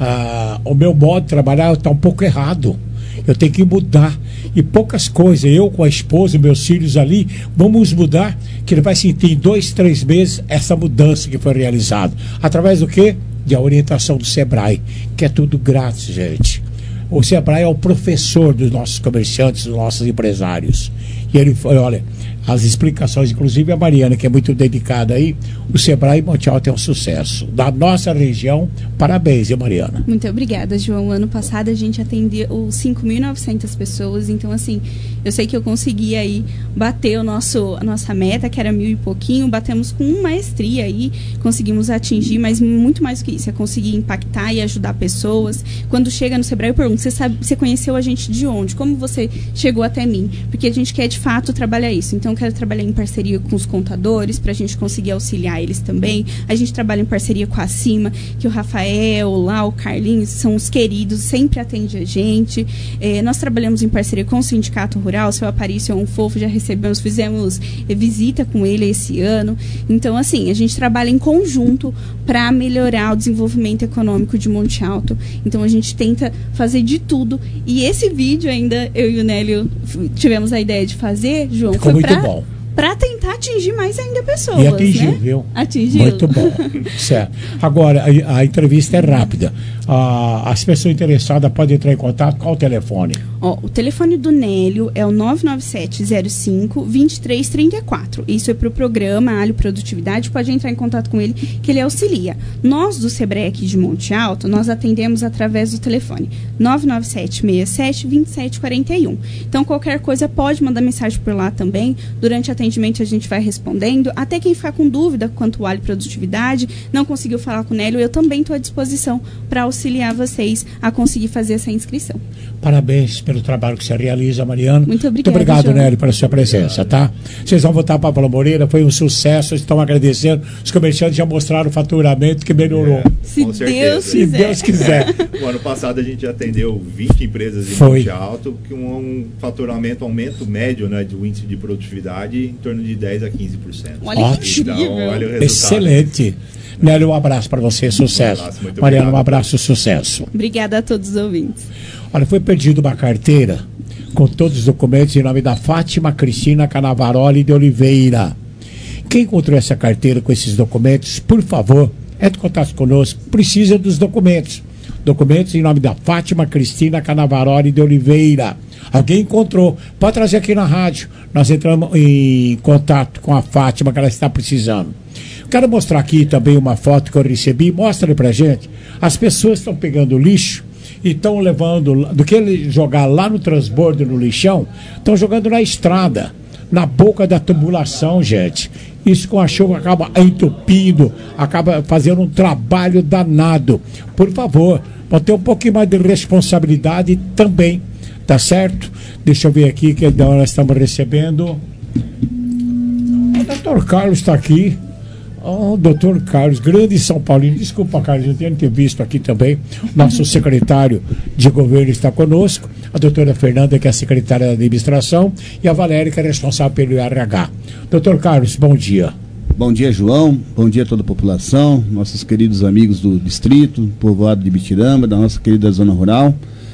ah, o meu modo de trabalhar está um pouco errado. Eu tenho que mudar. E poucas coisas, eu com a esposa e meus filhos ali, vamos mudar, que ele vai sentir em dois, três meses essa mudança que foi realizada. Através do quê? Da orientação do Sebrae, que é tudo grátis, gente. O Sebrae é o professor dos nossos comerciantes, dos nossos empresários. E ele foi, olha, as explicações, inclusive a Mariana, que é muito dedicada aí, o Sebrae Monte Alto é um sucesso. Da nossa região, parabéns, viu, Mariana? Muito obrigada, João. Ano passado a gente atendeu cinco mil e novecentas pessoas, então assim, eu sei que eu consegui aí bater o nosso, a nossa meta, que era mil e pouquinho, batemos com maestria aí, conseguimos atingir, mas muito mais do que isso, é conseguir impactar e ajudar pessoas. Quando chega no Sebrae, eu pergunto, você, sabe, você conheceu a gente de onde? Como você chegou até mim? Porque a gente quer de fato trabalhar isso, então eu quero trabalhar em parceria com os contadores, para a gente conseguir auxiliar eles também. A gente trabalha em parceria com a Cima, que o Rafael, lá o Carlinhos, são os queridos, sempre atende a gente. É, nós trabalhamos em parceria com o Sindicato Rural, o seu Aparício é um fofo, já recebemos, fizemos é, visita com ele esse ano. Então, assim, a gente trabalha em conjunto para melhorar o desenvolvimento econômico de Monte Alto. Então, a gente tenta fazer de tudo. E esse vídeo ainda, eu e o Nélio tivemos a ideia de fazer, João, ficou foi muito pra... bom. Para tentar atingir mais ainda pessoas. E atingiu, né? viu? Atingiu. Muito bom. Certo. Agora, a, a entrevista é rápida. Ah, as pessoas interessadas podem entrar em contato. Qual o telefone? Ó, o telefone do Nélio é o nove nove sete zero cinco, dois três três quatro. Isso é para o programa Alho Produtividade. Pode entrar em contato com ele, que ele auxilia. Nós, do Sebrae aqui de Monte Alto, nós atendemos através do telefone nove nove sete seis sete, dois sete quatro um. Então, qualquer coisa, pode mandar mensagem por lá também. Durante a atendimento, a gente vai respondendo. Até quem ficar com dúvida quanto ao Alho Produtividade, não conseguiu falar com o Nélio, eu também estou à disposição para auxiliar vocês a conseguir fazer essa inscrição. Parabéns pelo trabalho que você realiza, Mariana. Muito obrigada, Muito obrigado, João. Nélio, pela sua presença, tá? Vocês vão votar para a Paula Moreira, foi um sucesso, estão agradecendo. Os comerciantes já mostraram o faturamento que melhorou. É, Se com certeza. Deus Se quiser. Deus quiser. O ano passado a gente atendeu vinte empresas em Foi. Monte Alto, com um faturamento, aumento médio, né, do índice de produtividade em torno de dez a quinze por cento. Olha que Então, incrível. olha o resultado. Excelente. Nélio, um abraço para você, sucesso. Um abraço, muito Mariana, obrigado. um abraço, sucesso. Obrigada a todos os ouvintes. Olha, foi perdido uma carteira com todos os documentos em nome da Fátima Cristina Canavaroli de Oliveira. Quem encontrou essa carteira com esses documentos, por favor, entre em contato conosco. Precisa dos documentos. Documentos em nome da Fátima Cristina Canavaroli de Oliveira. Alguém encontrou? Pode trazer aqui na rádio. Nós entramos em contato com a Fátima, que ela está precisando. Quero mostrar aqui também uma foto que eu recebi. Mostra aí pra gente. As pessoas estão pegando lixo e estão levando, do que jogar lá no transbordo, no lixão, estão jogando na estrada, na boca da tubulação, gente. Isso com a chuva acaba entupindo, acaba fazendo um trabalho danado. Por favor, pode ter um pouquinho mais de responsabilidade também, tá certo? Deixa eu ver aqui que nós estamos recebendo. O doutor Carlos está aqui. Oh, doutor Carlos, grande São Paulino. Desculpa, Carlos, eu tenho ter visto aqui também. Nosso secretário de governo está conosco. A doutora Fernanda, que é a secretária da administração, e a Valéria, que é responsável pelo I R H. Doutor Carlos, bom dia. Bom dia, João. Bom dia a toda a população, nossos queridos amigos do distrito, povoado de Bitirama, da nossa querida zona rural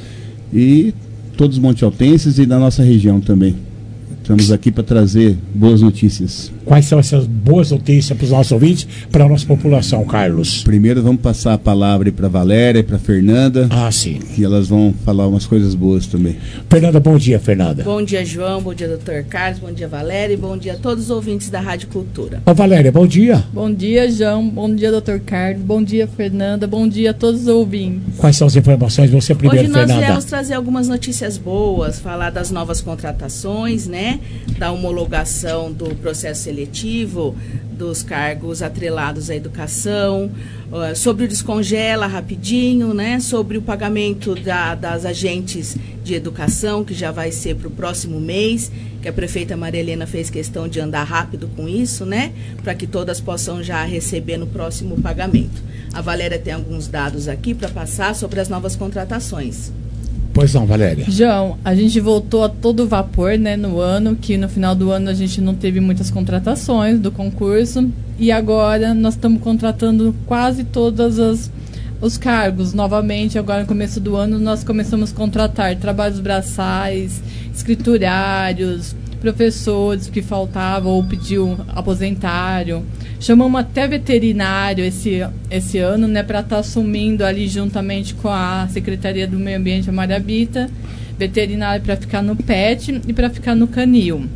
e todos os montealtenses e da nossa região também. Estamos aqui para trazer boas notícias. Quais são essas boas notícias para os nossos ouvintes, para a nossa população, Carlos? Primeiro vamos passar a palavra para a Valéria e para a Fernanda. Ah, sim. Que elas vão falar umas coisas boas também. Fernanda, bom dia, Fernanda. Bom dia, João. Bom dia, doutor Carlos. Bom dia, Valéria. E bom dia a todos os ouvintes da Rádio Cultura. Ô, Valéria, bom dia. Bom dia, João. Bom dia, doutor Carlos. Bom dia, Fernanda. Bom dia a todos os ouvintes. Quais são as informações? Você primeiro, Hoje nós Fernanda. viemos trazer algumas notícias boas, falar das novas contratações, né? Da homologação do processo seletivo, dos cargos atrelados à educação, uh, sobre o Descongela rapidinho, né? Sobre o pagamento da, das agentes de educação, que já vai ser para o próximo mês, que a prefeita Maria Helena fez questão de andar rápido com isso, né? Para que todas possam já receber no próximo pagamento. A Valéria tem alguns dados aqui para passar sobre as novas contratações. Pois não, Valéria. João, a gente voltou a todo vapor, né, no ano, que no final do ano a gente não teve muitas contratações do concurso, e agora nós estamos contratando quase todos as, os cargos. Novamente, agora no começo do ano, nós começamos a contratar trabalhos braçais, escriturários, professores que faltavam ou pediu aposentário. Chamamos até veterinário esse, esse ano, né, para estar tá assumindo ali juntamente com a Secretaria do Meio Ambiente, a Maria Bita, veterinário para ficar no pet e para ficar no canil.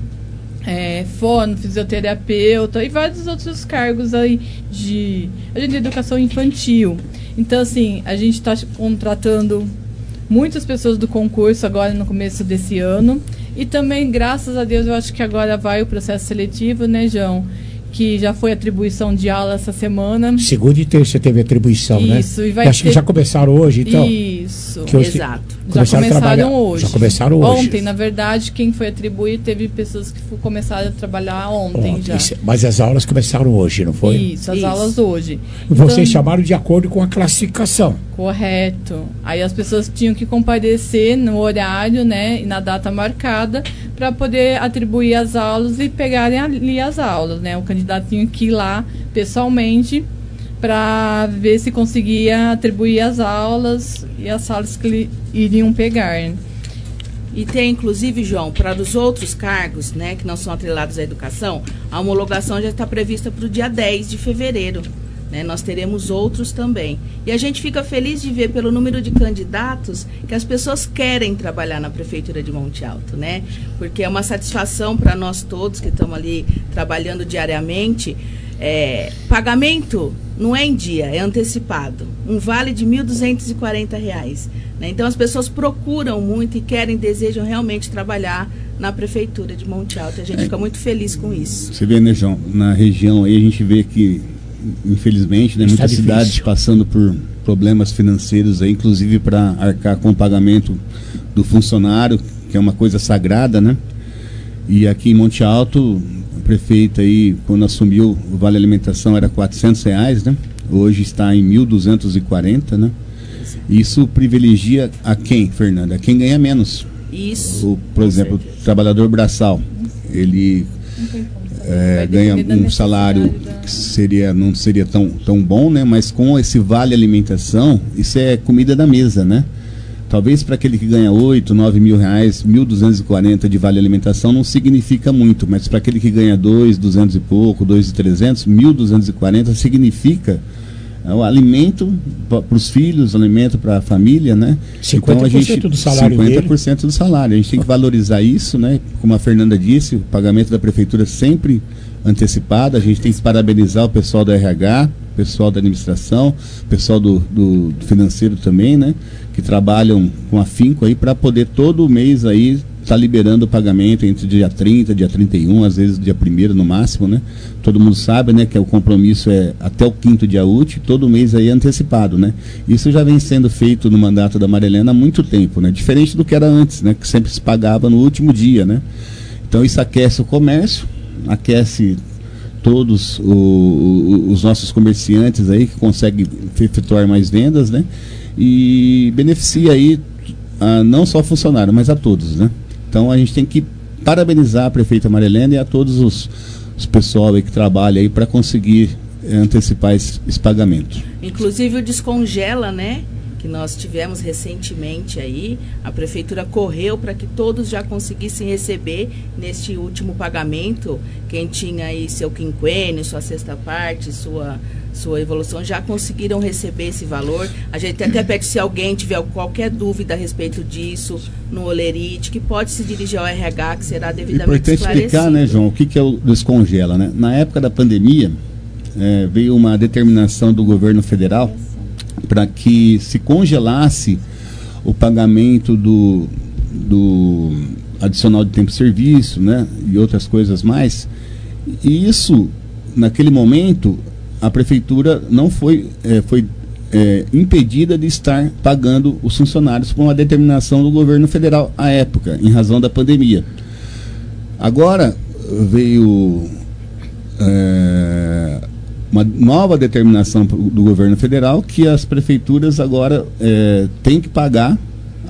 É, fono, fisioterapeuta e vários outros cargos aí de, de educação infantil. Então, assim, a gente está contratando muitas pessoas do concurso agora no começo desse ano. E também, graças a Deus, eu acho que agora vai o processo seletivo, né, João? Que já foi atribuição de aula essa semana. Segunda e terça teve atribuição, né? Isso, e vai e acho ter... que já começaram hoje, então. Isso, que hoje exato. Começaram já começaram a trabalhar, hoje. Já começaram hoje. Ontem, na verdade, quem foi atribuir, teve pessoas que começaram a trabalhar ontem, ontem já. Mas as aulas começaram hoje, não foi? Isso, as Isso. aulas hoje. E vocês então, chamaram de acordo com a classificação. Correto. Aí as pessoas tinham que comparecer no horário, né, e na data marcada, para poder atribuir as aulas e pegarem ali as aulas, né? O candidato tinha que ir lá pessoalmente para ver se conseguia atribuir as aulas e as salas que iriam pegar. E tem, inclusive, João, para os outros cargos, né, que não são atrelados à educação, a homologação já está prevista para o dia dez de fevereiro. Né, nós teremos outros também. E a gente fica feliz de ver pelo número de candidatos que as pessoas querem trabalhar na Prefeitura de Monte Alto, né? Porque é uma satisfação para nós todos que estamos ali trabalhando diariamente. É, pagamento não é em dia, é antecipado. Um vale de mil duzentos e quarenta reais. Né? Então as pessoas procuram muito e querem, desejam realmente trabalhar na Prefeitura de Monte Alto. A gente é. fica muito feliz com isso. Você vê, né, João? Na região aí a gente vê que infelizmente, né, muitas difícil. cidades passando por problemas financeiros, aí, inclusive para arcar com o pagamento do funcionário, que é uma coisa sagrada, né? E aqui em Monte Alto, a prefeita aí, quando assumiu o Vale Alimentação, era quatrocentos reais, né? Hoje está em mil duzentos e quarenta, né? Isso privilegia a quem, Fernanda? A quem ganha menos. Isso. O, por exemplo, o trabalhador braçal, ele É, ganha um salário que seria, não seria tão, tão bom, né? Mas com esse vale alimentação, isso é comida da mesa, né? Talvez para aquele que ganha oito, nove mil reais, mil duzentos e quarenta de vale alimentação não significa muito, mas para aquele que ganha dois, duzentos e pouco, dois e trezentos, mil duzentos e quarenta significa É o alimento para os filhos, alimento para a família, né? cinquenta por cento então, a gente, do salário cinquenta por cento dele. do salário. A gente tem que valorizar isso, né? Como a Fernanda disse, o pagamento da prefeitura sempre antecipado. A gente tem que parabenizar o pessoal do R H, o pessoal da administração, o pessoal do, do financeiro também, né? Que trabalham com afinco aí para poder todo mês aí está liberando o pagamento entre dia trinta, dia trinta e um, às vezes dia primeiro no máximo, né? Todo mundo sabe, né, que o compromisso é até o quinto dia útil, todo mês aí é antecipado, né? Isso já vem sendo feito no mandato da Maria Helena há muito tempo, né? Diferente do que era antes, né? Que sempre se pagava no último dia, né? Então isso aquece o comércio, aquece todos o, o, os nossos comerciantes aí que conseguem efetuar mais vendas, né? E beneficia aí a, não só funcionário, mas a todos, né? Então a gente tem que parabenizar a prefeita Maria Helena e a todos os, os pessoal aí que trabalha aí para conseguir eh, antecipar esse, esse pagamento. Inclusive o Descongela, né? Que nós tivemos recentemente aí, a prefeitura correu para que todos já conseguissem receber neste último pagamento, quem tinha aí seu quinquênio, sua sexta parte, sua, sua evolução, já conseguiram receber esse valor. A gente até pede, se alguém tiver qualquer dúvida a respeito disso, no Olerite, que pode se dirigir ao R H, que será devidamente Importante esclarecido. explicar, né, João, o que, que é o Descongela, né? Na época da pandemia, é, veio uma determinação do governo federal para que se congelasse o pagamento do, do adicional de tempo de serviço, né, e outras coisas mais. E isso, naquele momento, a prefeitura não foi, é, foi é, impedida de estar pagando os funcionários por uma determinação do governo federal à época, em razão da pandemia. Agora veio é, uma nova determinação do governo federal que as prefeituras agora é, têm que pagar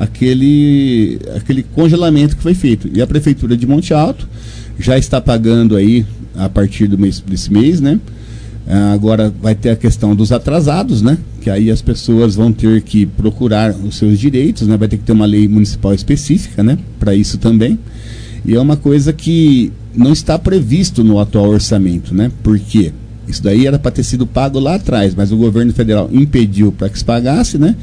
aquele, aquele congelamento que foi feito. E a prefeitura de Monte Alto já está pagando aí a partir do mês, desse mês, né? Agora vai ter a questão dos atrasados, né? Que aí as pessoas vão ter que procurar os seus direitos, né? Vai ter que ter uma lei municipal específica, né? Para isso também. E é uma coisa que não está previsto no atual orçamento, né? Por quê? Isso daí era para ter sido pago lá atrás, mas o governo federal impediu para que se pagasse, né?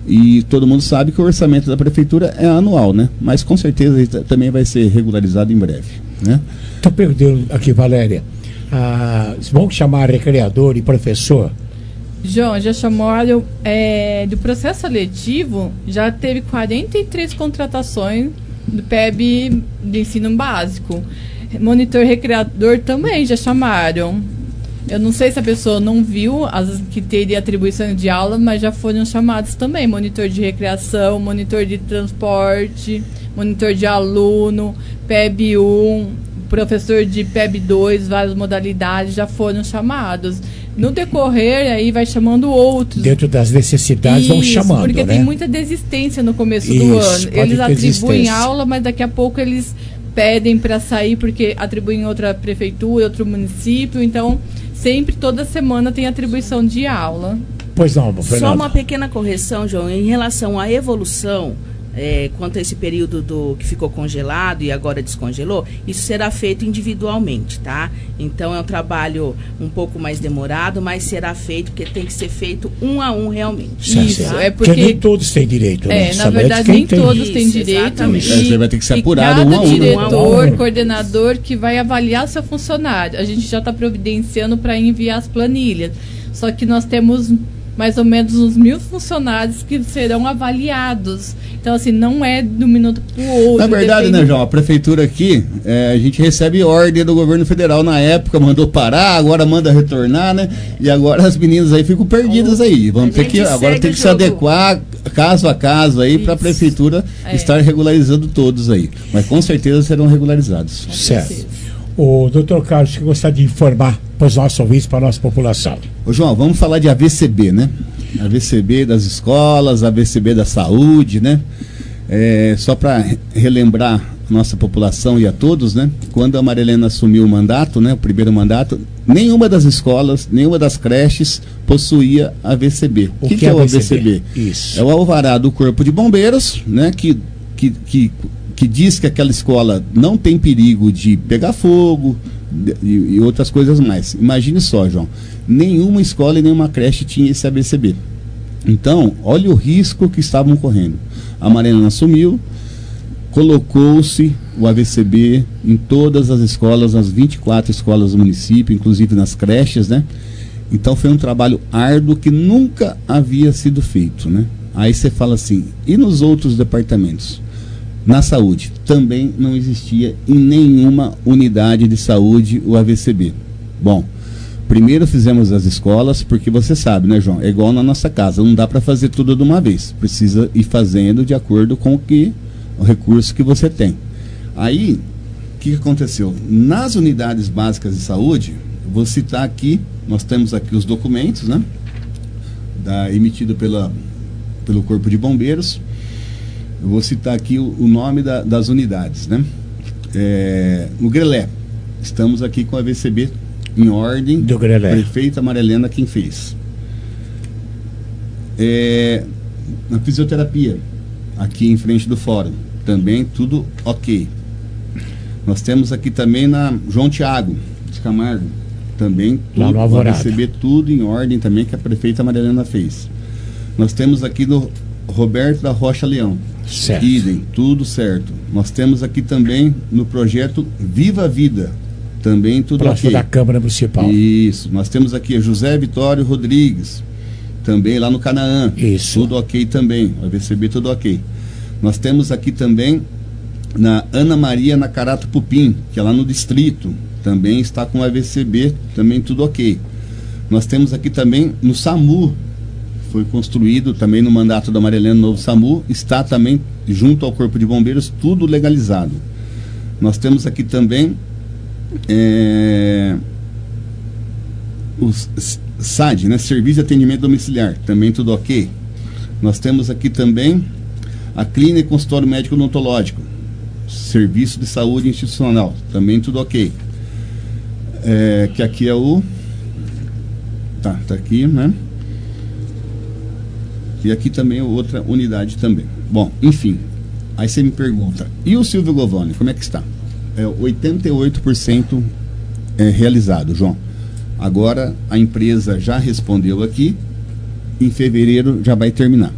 E todo mundo sabe que o orçamento da prefeitura é anual, né? Mas com certeza ele também vai ser regularizado em breve, né? Estou perguntando aqui, Valéria. Ah, vão chamar recreador e professor? João, já chamaram é, do processo seletivo, já teve quarenta e três contratações do P E B de ensino básico. Monitor recreador também já chamaram. Eu não sei se a pessoa não viu as que teria atribuição de aula, mas já foram chamados também. Monitor de recreação, monitor de transporte, monitor de aluno, P E B um, professor de P E B dois, várias modalidades já foram chamados. No decorrer, aí vai chamando outros. Dentro das necessidades Isso, vão chamando, porque né? tem muita desistência no começo Isso, do ano. Eles atribuem desistência. aula, mas daqui a pouco eles pedem para sair porque atribuem outra prefeitura, outro município. Então, sempre, toda semana tem atribuição de aula. Pois não, Fernanda. Só uma pequena correção, João, em relação à evolução, é, quanto a esse período do que ficou congelado e agora descongelou, isso será feito individualmente, tá? Então é um trabalho um pouco mais demorado, mas será feito, porque tem que ser feito um a um realmente. Certo, isso, tá? É porque... porque nem todos têm direito, né? É, na verdade, nem tem. todos Isso, têm direito. E, Você vai ter que ser apurado cada um a um. diretor, coordenador que vai avaliar seu funcionário. A gente já está providenciando para enviar as planilhas. Só que nós temos mais ou menos uns mil funcionários que serão avaliados. Então, assim, não é de um minuto para o outro. Na verdade, depende... né, João? A prefeitura aqui, é, a gente recebe ordem do governo federal. Na época mandou parar, agora manda retornar, né? E agora as meninas aí ficam perdidas aí. Vamos ter que, agora tem que se adequar caso a caso aí para a prefeitura é. estar regularizando todos aí. Mas com certeza serão regularizados. Certo. O doutor Carlos, que gostaria de informar para os nossos ouvintes, para a nossa população. Ô João, vamos falar de A V C B, né? A V C B das escolas, A V C B da saúde, né? É, só para relembrar a nossa população e a todos, né? Quando a Maria Helena assumiu o mandato, né? O primeiro mandato, nenhuma das escolas, nenhuma das creches possuía A V C B. O que, que, que é o A V C B? Isso. É o alvará do Corpo de Bombeiros, né? Que, que, que, que diz que aquela escola não tem perigo de pegar fogo, e, e outras coisas mais. Imagine só, João, nenhuma escola e nenhuma creche tinha esse A V C B. Então, olha o risco que estavam correndo. A Marilena assumiu, colocou-se o A V C B em todas as escolas, nas vinte e quatro escolas do município, inclusive nas creches, né? Então foi um trabalho árduo que nunca havia sido feito, né? Aí você fala assim, e nos outros departamentos? Na saúde, também não existia em nenhuma unidade de saúde o A V C B. Bom, primeiro fizemos as escolas, porque você sabe, né, João? É igual na nossa casa, não dá para fazer tudo de uma vez. Precisa ir fazendo de acordo com o, que, o recurso que você tem. Aí, o que, que aconteceu? Nas unidades básicas de saúde, vou citar aqui, nós temos aqui os documentos, né? Da, emitido pela, pelo Corpo de Bombeiros. Eu vou citar aqui o, o nome da, das unidades, né? É, o Grelé, estamos aqui com a A V C B em ordem. Do Grelé. Prefeita Marilena quem fez. É, na fisioterapia, aqui em frente do fórum, também tudo ok. Nós temos aqui também na João Tiago de Camargo, também tudo, A V C B tudo em ordem também, que a prefeita Marilena fez. Nós temos aqui no Roberto da Rocha Leão, certo. Idem, tudo certo. Nós temos aqui também no projeto Viva a Vida, também tudo próximo ok. da Câmara Municipal. Isso. Nós temos aqui José Vitório Rodrigues, também lá no Canaã. Isso. Tudo ok também. A V C B tudo ok. Nós temos aqui também na Ana Maria Nacarato Pupim, que é lá no distrito, também está com a V C B, também tudo ok. Nós temos aqui também no SAMU, foi construído também no mandato da Marilena, novo SAMU, está também junto ao Corpo de Bombeiros, tudo legalizado. Nós temos aqui também é, o S A D, né, Serviço de Atendimento Domiciliar, também tudo ok. Nós temos aqui também a Clínica e Consultório Médico Odontológico, Serviço de Saúde Institucional, também tudo ok. É, que aqui é o... Tá, tá aqui, né? E aqui também é outra unidade também. Bom, enfim, aí você me pergunta, e o Silvio Govoni, como é que está? É oitenta e oito por cento é, realizado, João. Agora a empresa já respondeu aqui, em fevereiro já vai terminar.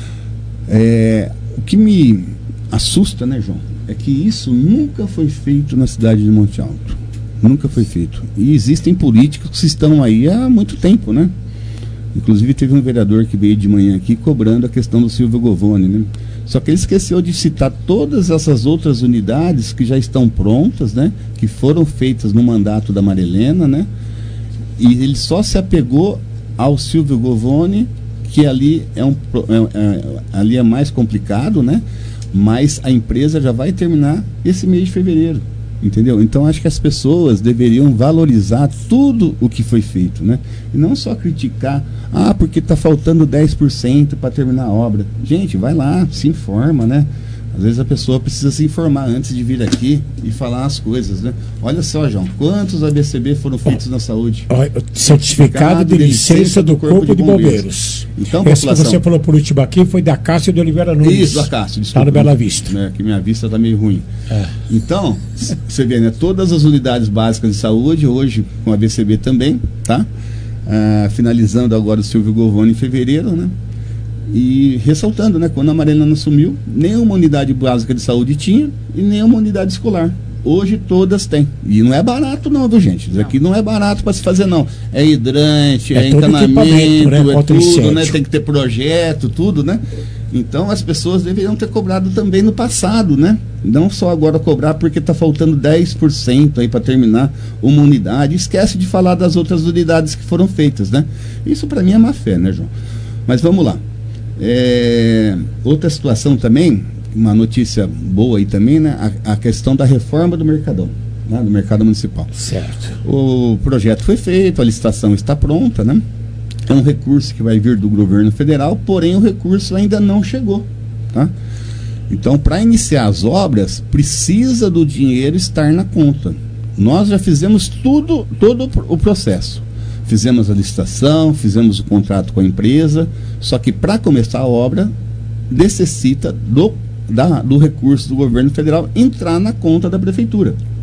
É, o que me assusta, né, João, é que isso nunca foi feito na cidade de Monte Alto. Nunca foi feito. E existem políticos que estão aí há muito tempo, né? Inclusive teve um vereador que veio de manhã aqui cobrando a questão do Silvio Govoni, né? Só que ele esqueceu de citar todas essas outras unidades que já estão prontas, né? Que foram feitas no mandato da Marilena, né? E ele só se apegou ao Silvio Govoni, que ali é, um, é, é, ali é mais complicado, né? Mas a empresa já vai terminar esse mês de fevereiro. Entendeu? Então acho que as pessoas deveriam valorizar tudo o que foi feito, né? E não só criticar, ah, porque está faltando dez por cento para terminar a obra. Gente, vai lá, se informa, né? Às vezes a pessoa precisa se informar antes de vir aqui e falar as coisas, né? Olha só, João, quantos A B C B foram feitos oh, na saúde? Oh, certificado de licença do Corpo, Corpo de, de Bombeiros. Bombeiros. Então, esse população... que você falou por último aqui foi da Cássio de Oliveira Nunes. Isso, da Cássio, desculpa. Está no Bela Vista. É, que minha vista está meio ruim. É. Então, você vê, né? Todas as unidades básicas de saúde, hoje com a B C B também, tá? Ah, finalizando agora o Silvio Govoni em fevereiro, né? E ressaltando, né, quando a Marilena assumiu, nenhuma unidade básica de saúde tinha e nenhuma unidade escolar. Hoje todas têm. E não é barato não, viu, gente? Isso aqui não é barato para se fazer não. É hidrante, é, é encanamento, né? É tudo, né? Tem que ter projeto, tudo, né? Então as pessoas deveriam ter cobrado também no passado, né? Não só agora cobrar porque está faltando dez por cento aí para terminar uma unidade. Esquece de falar das outras unidades que foram feitas, né? Isso para mim é má fé, né, João? Mas vamos lá. É, outra situação também, uma notícia boa aí também, né? A, a questão da reforma do Mercadão, né? Do Mercado Municipal. Certo. O projeto foi feito, a licitação está pronta, né? É um recurso que vai vir do governo federal, porém o recurso ainda não chegou, tá? Então, para iniciar as obras, precisa do dinheiro estar na conta. Nós já fizemos tudo, todo o processo. Fizemos a licitação, fizemos o contrato com a empresa, só que para começar a obra necessita do, da, do recurso do governo federal entrar na conta da prefeitura.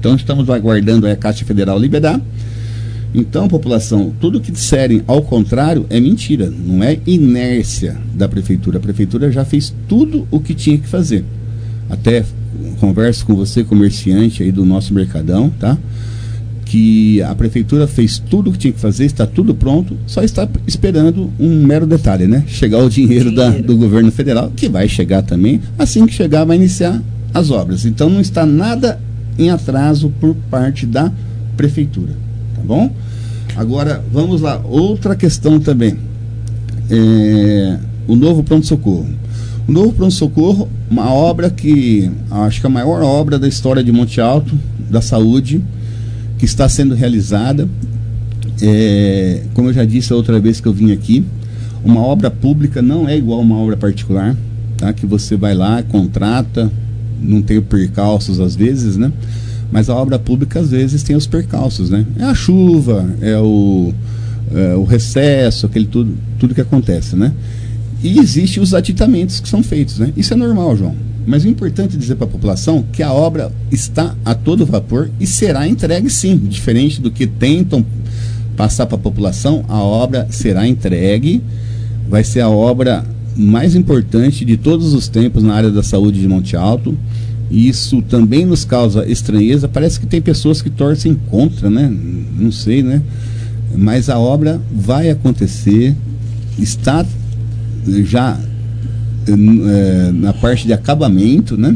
Então estamos aguardando a Caixa Federal liberar. Então, população, tudo que disserem ao contrário é mentira, não é inércia da prefeitura. A prefeitura já fez tudo o que tinha que fazer. Até converso com você, comerciante aí do nosso Mercadão, tá? Que a prefeitura fez tudo o que tinha que fazer, está tudo pronto, só está esperando um mero detalhe, né? Chegar o dinheiro, dinheiro. Da, do governo federal, que vai chegar também, assim que chegar vai iniciar as obras. Então não está nada em atraso por parte da prefeitura, tá bom? Agora, vamos lá, outra questão também, é, o novo pronto-socorro. O novo pronto-socorro, uma obra que, acho que a maior obra da história de Monte Alto, da saúde, que está sendo realizada, é, como eu já disse a outra vez que eu vim aqui, uma obra pública não é igual a uma obra particular, tá? Que você vai lá, contrata, não tem percalços às vezes, né? Mas a obra pública às vezes tem os percalços, né? É a chuva, é o, é o recesso, aquele tudo, tudo que acontece, né? E existem os aditamentos que são feitos, né? Isso é normal, João. Mas o importante é dizer para a população que a obra está a todo vapor e será entregue sim. Diferente do que tentam passar para a população, a obra será entregue. Vai ser a obra mais importante de todos os tempos na área da saúde de Monte Alto. E isso também nos causa estranheza. Parece que tem pessoas que torcem contra, né? Não sei, né? Mas a obra vai acontecer, está já é, na parte de acabamento, né?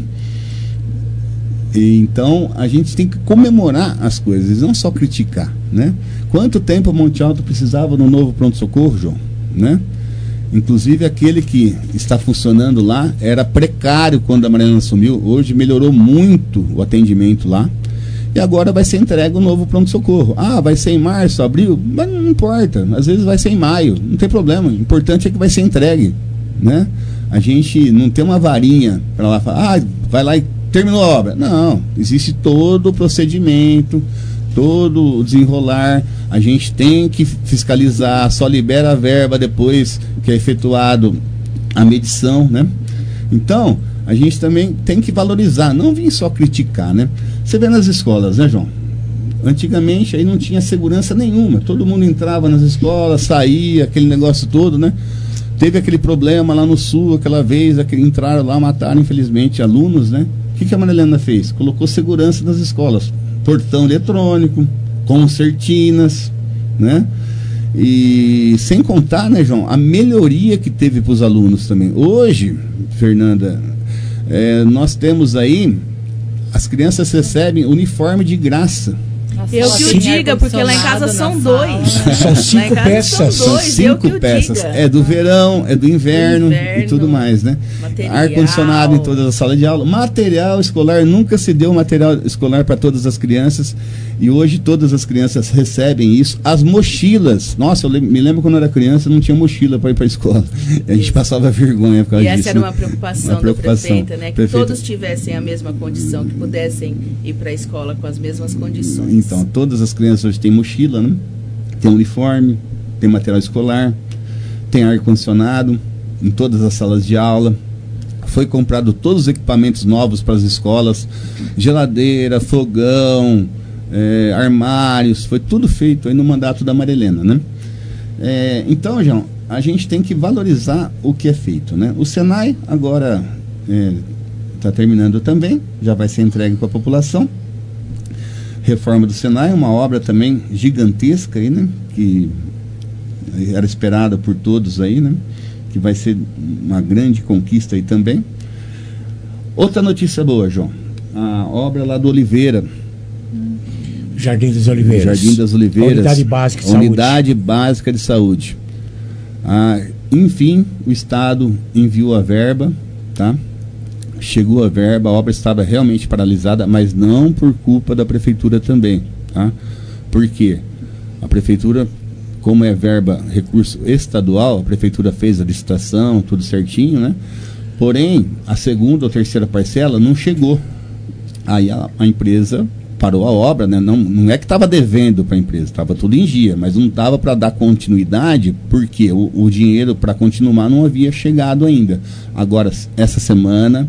E, então a gente tem que comemorar as coisas, não só criticar, né? Quanto tempo Monte Alto precisava de um novo pronto-socorro, João, né? Inclusive aquele que está funcionando lá era precário quando a Mariana assumiu. Hoje melhorou muito o atendimento lá. E agora vai ser entregue o novo pronto-socorro. Ah, vai ser em março, abril? Mas não importa. Às vezes vai ser em maio. Não tem problema. O importante é que vai ser entregue, né? A gente não tem uma varinha para lá falar, ah, vai lá e terminou a obra. Não. Existe todo o procedimento, todo o desenrolar. A gente tem que fiscalizar, só libera a verba depois que é efetuado a medição, né? Então, a gente também tem que valorizar, não vir só criticar, né? Você vê nas escolas, né, João? Antigamente aí não tinha segurança nenhuma, todo mundo entrava nas escolas, saía, aquele negócio todo, né? Teve aquele problema lá no sul, aquela vez, aquele, entraram lá, mataram infelizmente alunos, né? O que, que a Marilena fez? Colocou segurança nas escolas, portão eletrônico, concertinas, né? E sem contar, né, João, a melhoria que teve para os alunos também. Hoje, Fernanda, é, nós temos aí, as crianças recebem uniforme de graça. Eu que o diga, porque lá em casa são dois. São cinco peças. São, dois, são cinco peças. É do verão, é do inverno, inverno e tudo mais, né? Ar-condicionado em todas as salas de aula. Material escolar, nunca se deu material escolar para todas as crianças. E hoje todas as crianças recebem isso. As mochilas. Nossa, eu me lembro quando eu era criança, não tinha mochila para ir para a escola. A gente passava vergonha por causa disso. E essa disso, era uma né? preocupação, uma preocupação da prefeita, né? Que prefeita... todos tivessem a mesma condição, que pudessem ir para a escola com as mesmas condições. Então, todas as crianças hoje têm mochila, né? Tem uniforme, tem material escolar, tem ar-condicionado em todas as salas de aula. Foi comprado todos os equipamentos novos para as escolas, geladeira, fogão, é, armários, foi tudo feito aí no mandato da Marilena, né? É, então, João, a gente tem que valorizar o que é feito, né? O Senai agora está é, terminando também, já vai ser entregue para a população. Reforma do Senai, uma obra também gigantesca aí, né? Que era esperada por todos aí, né? Que vai ser uma grande conquista aí também. Outra notícia boa, João. A obra lá do Oliveira. Jardim das Oliveiras. Jardim das Oliveiras. Unidade Básica de Unidade Saúde. Básica de Saúde. Ah, enfim, o Estado enviou a verba, tá? Chegou a verba, a obra estava realmente paralisada, mas não por culpa da prefeitura também, tá? Por quê? A prefeitura, como é verba, recurso estadual, a prefeitura fez a licitação, tudo certinho, né? Porém, a segunda ou terceira parcela não chegou. Aí a, a empresa parou a obra, né? Não, não é que estava devendo para a empresa, estava tudo em dia, mas não dava para dar continuidade, porque o, o dinheiro para continuar não havia chegado ainda. Agora, essa semana,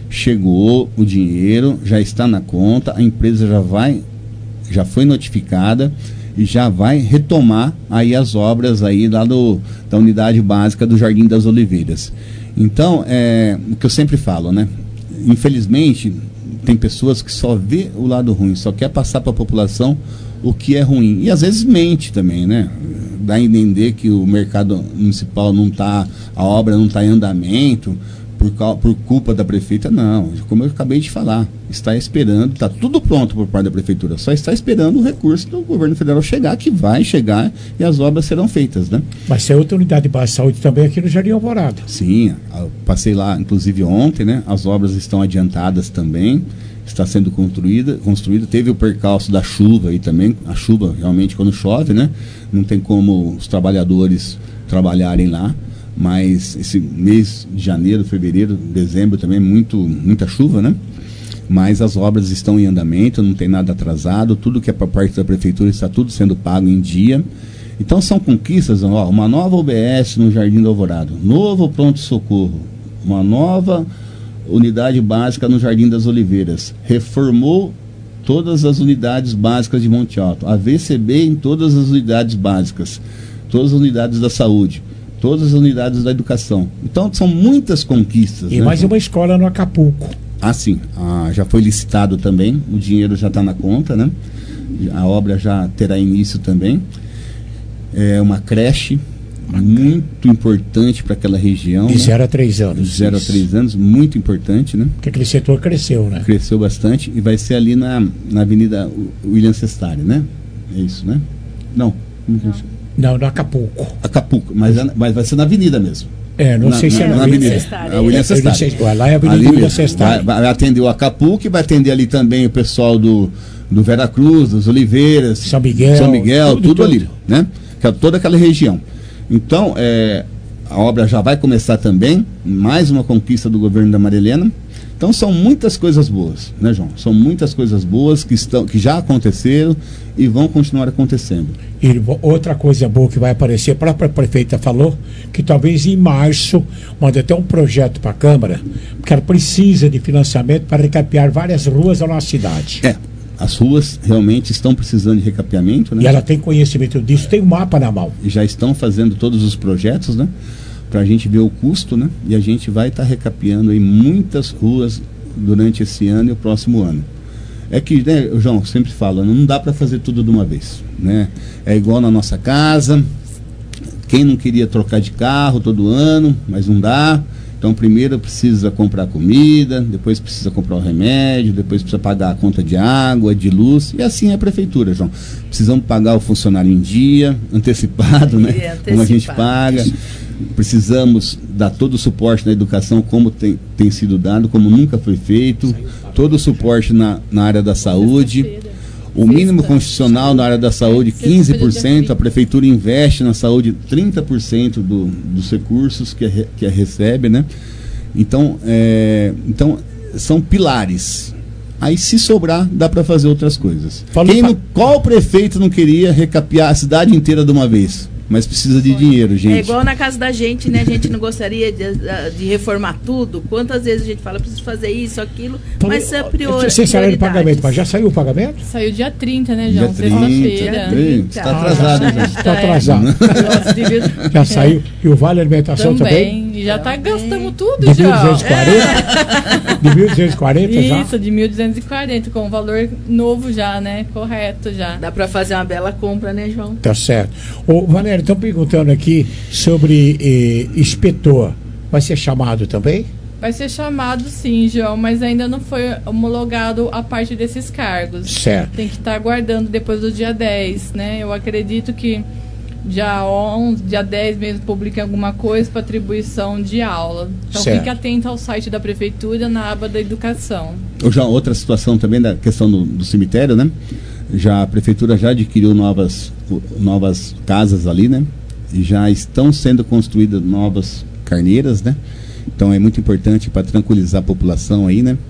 chegou o dinheiro, já está na conta, a empresa já vai, já foi notificada e já vai retomar aí as obras aí lá do, da unidade básica do Jardim das Oliveiras. Então, é o que eu sempre falo, né? Infelizmente, tem pessoas que só vê o lado ruim, só quer passar para a população o que é ruim. E às vezes mente também, né? Dá a entender que o mercado municipal não está, a obra não está em andamento por, por culpa da prefeita. Não, como eu acabei de falar, está esperando, está tudo pronto por parte da prefeitura, só está esperando o recurso do governo federal chegar, que vai chegar e as obras serão feitas, né? Vai ser outra unidade básica de saúde também aqui no Jardim Alvorada. Sim, eu passei lá inclusive ontem, né? As obras estão adiantadas também, está sendo construída, construída. Teve o percalço da chuva aí também, a chuva realmente quando chove, né? Não tem como os trabalhadores trabalharem lá, mas esse mês de janeiro, fevereiro, dezembro também muito, muita chuva, né? Mas as obras estão em andamento, não tem nada atrasado, tudo que é por parte da prefeitura está tudo sendo pago em dia. Então são conquistas, ó, uma nova U B S no Jardim do Alvorada, novo pronto-socorro, uma nova unidade básica no Jardim das Oliveiras, reformou todas as unidades básicas de Monte Alto, a V C B em todas as unidades básicas, todas as unidades da saúde, todas as unidades da educação. Então são muitas conquistas. E né? mais uma escola no Acapulco. Ah, sim, ah, já foi licitado também, o dinheiro já está na conta, né? A obra já terá início também. É uma creche muito importante para aquela região. De zero a três anos. De zero a três anos, muito importante, né? Porque aquele setor cresceu, né? Cresceu bastante e vai ser ali na, na Avenida William Sestari, né? É isso, né? Não. Não, no Acapulco. Acapulco, mas, mas vai ser na avenida mesmo. É, não na, sei se é na, na, na avenida. A William Sestari. Lá é a Avenida William Sestari. Vai, vai atender o Acapulco e vai atender ali também o pessoal do, do Vera Cruz, dos Oliveiras, São Miguel, São Miguel tudo, tudo, tudo ali, tudo. né? Toda aquela região. Então, é, a obra já vai começar também, mais uma conquista do governo da Maria Helena. Então são muitas coisas boas, né, João? São muitas coisas boas que, estão, que já aconteceram e vão continuar acontecendo. E outra coisa boa que vai aparecer, a própria prefeita falou que talvez em março mande até um projeto para a Câmara, porque ela precisa de financiamento para recapear várias ruas da nossa cidade. É. As ruas realmente estão precisando de recapeamento, né? E ela tem conhecimento disso, tem um mapa na mão. E já estão fazendo todos os projetos, né? Para a gente ver o custo, né? E a gente vai estar tá recapeando aí muitas ruas durante esse ano e o próximo ano. É que, né, João, eu sempre falo, não dá para fazer tudo de uma vez, né? É igual na nossa casa, quem não queria trocar de carro todo ano, mas não dá. Então primeiro precisa comprar comida, depois precisa comprar o remédio, depois precisa pagar a conta de água, de luz, e assim é a prefeitura, João. Precisamos pagar o funcionário em dia, antecipado, né? Antecipado. Como a gente paga. Precisamos dar todo o suporte na educação, como tem, tem sido dado, como nunca foi feito, todo o suporte na, na área da saúde. O mínimo constitucional na área da saúde, quinze por cento, a prefeitura investe na saúde trinta por cento do, dos recursos que a, que a recebe, né? Então, é, então, são pilares. Aí, se sobrar, dá para fazer outras coisas. Quem não, qual prefeito não queria recapear a cidade inteira de uma vez? Mas precisa de dinheiro, gente. É igual na casa da gente, né? A gente não gostaria de, de reformar tudo. Quantas vezes a gente fala, preciso fazer isso, aquilo, então, mas é priori, sem salário de pagamento, mas já saiu o pagamento? Saiu dia trinta, né, João? Sexta-feira. Está atrasado, ah, já. Está atrasado. É. Já saiu. E o Vale Alimentação também? Também. E já está gastando tudo, de já. mil duzentos e quarenta? De mil duzentos e quarenta já? Isso, de mil duzentos e quarenta, com um valor novo já, né? Correto já. Dá para fazer uma bela compra, né, João? Tá certo. Ô, Valéria, estão perguntando aqui sobre eh, inspetor. Vai ser chamado também? Vai ser chamado sim, João, mas ainda não foi homologado a parte desses cargos. Certo. Tem que estar aguardando depois do dia dez, né? Eu acredito que dia onze, dia dez mesmo publiquem alguma coisa para atribuição de aula. Então certo. Fique atento ao site da prefeitura na aba da educação. Já outra situação também da questão do, do cemitério, né? Já a prefeitura já adquiriu novas, novas casas ali, né? E já estão sendo construídas novas carneiras, né? Então é muito importante para tranquilizar a população aí, né?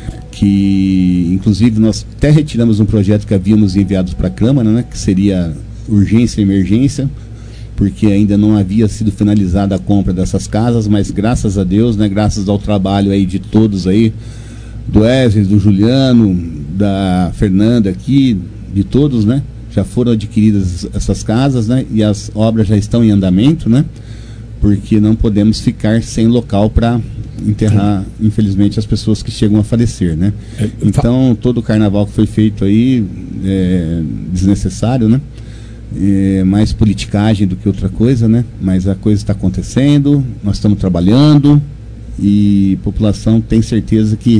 Que inclusive nós até retiramos um projeto que havíamos enviado para a Câmara, né? Que seria urgência e emergência, porque ainda não havia sido finalizada a compra dessas casas, mas graças a Deus, né, graças ao trabalho aí de todos aí, do Wesley, do Juliano, da Fernanda aqui, de todos, né, já foram adquiridas essas casas, né, e as obras já estão em andamento, né, porque não podemos ficar sem local para enterrar, infelizmente, as pessoas que chegam a falecer, né. Então, todo o carnaval que foi feito aí é desnecessário, né, é mais politicagem do que outra coisa, né, mas a coisa está acontecendo, nós estamos trabalhando e a população tem certeza que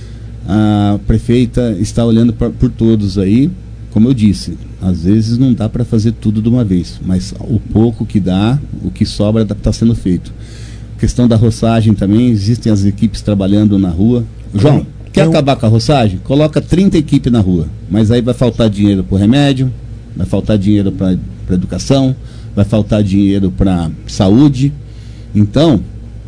a prefeita está olhando pra, por todos aí. Como eu disse, às vezes não dá para fazer tudo de uma vez, mas o pouco que dá, o que sobra está sendo feito. Questão da roçagem também, existem as equipes trabalhando na rua. João, quer eu... acabar com a roçagem? Coloca trinta equipes na rua, mas aí vai faltar dinheiro para o remédio, vai faltar dinheiro para educação, vai faltar dinheiro para saúde. Então,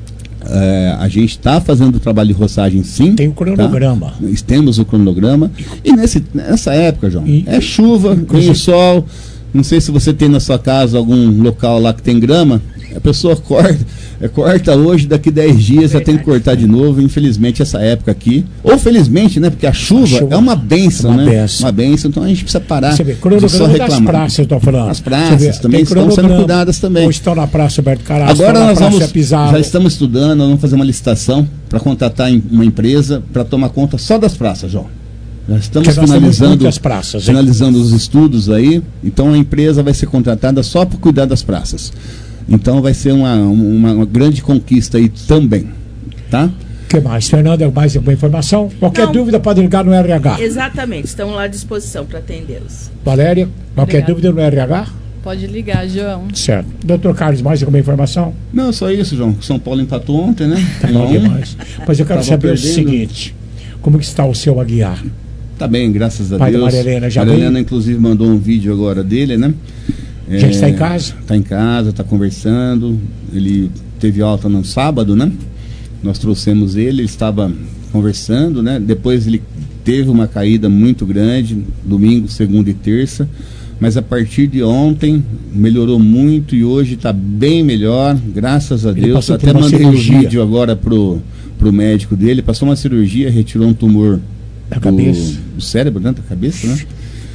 é, a gente está fazendo o trabalho de roçagem, sim. Tem o cronograma. Tá? Temos o cronograma. E nesse, nessa época, João, e, é chuva, vem o sol. Não sei se você tem na sua casa algum local lá que tem grama. A pessoa corta, é, corta hoje, daqui dez dias já tem que cortar de novo. Infelizmente, essa época aqui. Ou felizmente, né? Porque a chuva, a chuva é uma benção, uma né? Benção. Uma benção. Então a gente precisa parar você vê, de só reclamar. Das praças, eu estou falando. As praças também estão sendo cuidadas também. Ou estão na Praça Alberto Caras. Agora nós vamos, já estamos estudando, nós vamos fazer uma licitação para contratar uma empresa para tomar conta só das praças, João. Já estamos finalizando, as praças, finalizando os estudos aí. Então a empresa vai ser contratada só para cuidar das praças. Então vai ser uma, uma, uma grande conquista aí também, tá? O que mais? Fernanda, mais alguma informação? Qualquer Não. dúvida pode ligar no R H. Exatamente, estamos lá à disposição para atendê-los. Valéria, qualquer Obrigada. dúvida no R H? Pode ligar, João. Certo. Doutor Carlos, mais alguma informação? Não, só isso, João. São Paulo empatou ontem, né? Tá bom demais. Mas eu quero saber perdendo. o seguinte, como que está o seu Aguiar? Tá bem, graças a Pai Deus. Da Maria Helena, já Maria Helena, inclusive, mandou um vídeo agora dele, né? Já é, está em casa? Está em casa, está conversando. Ele teve alta no sábado, né? Nós trouxemos ele, ele estava conversando, né? Depois ele teve uma caída muito grande, domingo, segunda e terça. Mas a partir de ontem melhorou muito e hoje está bem melhor, graças a ele Deus. Até mandei um vídeo agora pro, pro médico dele. Passou uma cirurgia, retirou um tumor da do, cabeça. do cérebro, né? Da cabeça, né?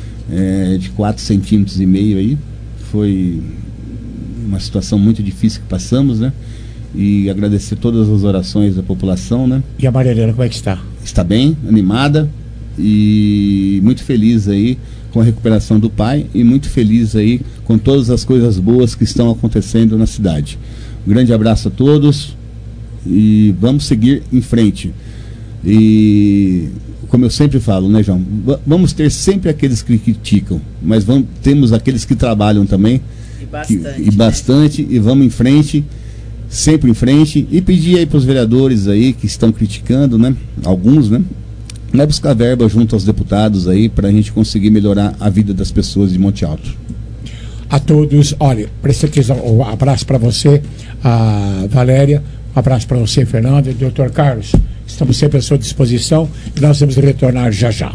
É, de quatro centímetros e meio aí. Foi uma situação muito difícil que passamos, né? E agradecer todas as orações da população, né? E a Maria Helena, como é que está? Está bem, animada e muito feliz aí com a recuperação do pai e muito feliz aí com todas as coisas boas que estão acontecendo na cidade. Um grande abraço a todos e vamos seguir em frente. E como eu sempre falo, né, João? Vamos ter sempre aqueles que criticam, mas vamos, temos aqueles que trabalham também. E bastante. Que, e bastante, né? E vamos em frente, sempre em frente. E pedir aí para os vereadores aí que estão criticando, né? Alguns, né? Vai buscar verba junto aos deputados aí para a gente conseguir melhorar a vida das pessoas de Monte Alto. A todos, olha, preciso um abraço para você, a Valéria, um abraço para você, Fernanda, e doutor Carlos. Estamos sempre à sua disposição e nós vamos retornar já já.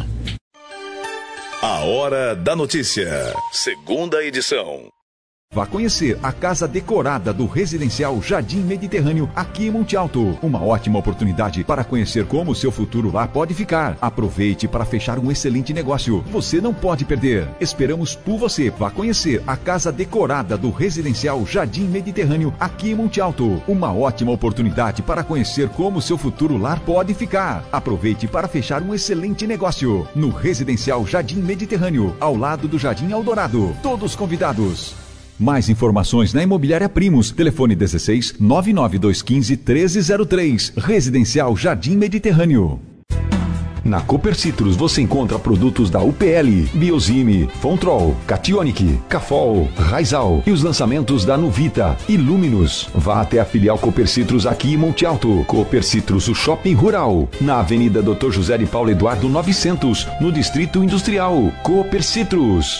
A Hora da Notícia, segunda edição. Vá conhecer a casa decorada do Residencial Jardim Mediterrâneo aqui em Monte Alto. Uma ótima oportunidade para conhecer como o seu futuro lá pode ficar. Aproveite para fechar um excelente negócio. Você não pode perder. Esperamos por você. Vá conhecer a casa decorada do Residencial Jardim Mediterrâneo aqui em Monte Alto. Uma ótima oportunidade para conhecer como o seu futuro lar pode ficar. Aproveite para fechar um excelente negócio. No Residencial Jardim Mediterrâneo, ao lado do Jardim Eldorado. Todos convidados. Mais informações na Imobiliária Primos. Telefone dezesseis, nove nove dois um cinco, treze zero três. Residencial Jardim Mediterrâneo. Na Copercitros você encontra produtos da U P L, Biozime, Fontrol, Cationic, Cafol, Raizal e os lançamentos da Nuvita e Luminus. Vá até a filial Copercitros aqui em Monte Alto. Copercitros, o shopping rural, na Avenida doutor José de Paulo Eduardo novecentos, no Distrito Industrial. Copercitros.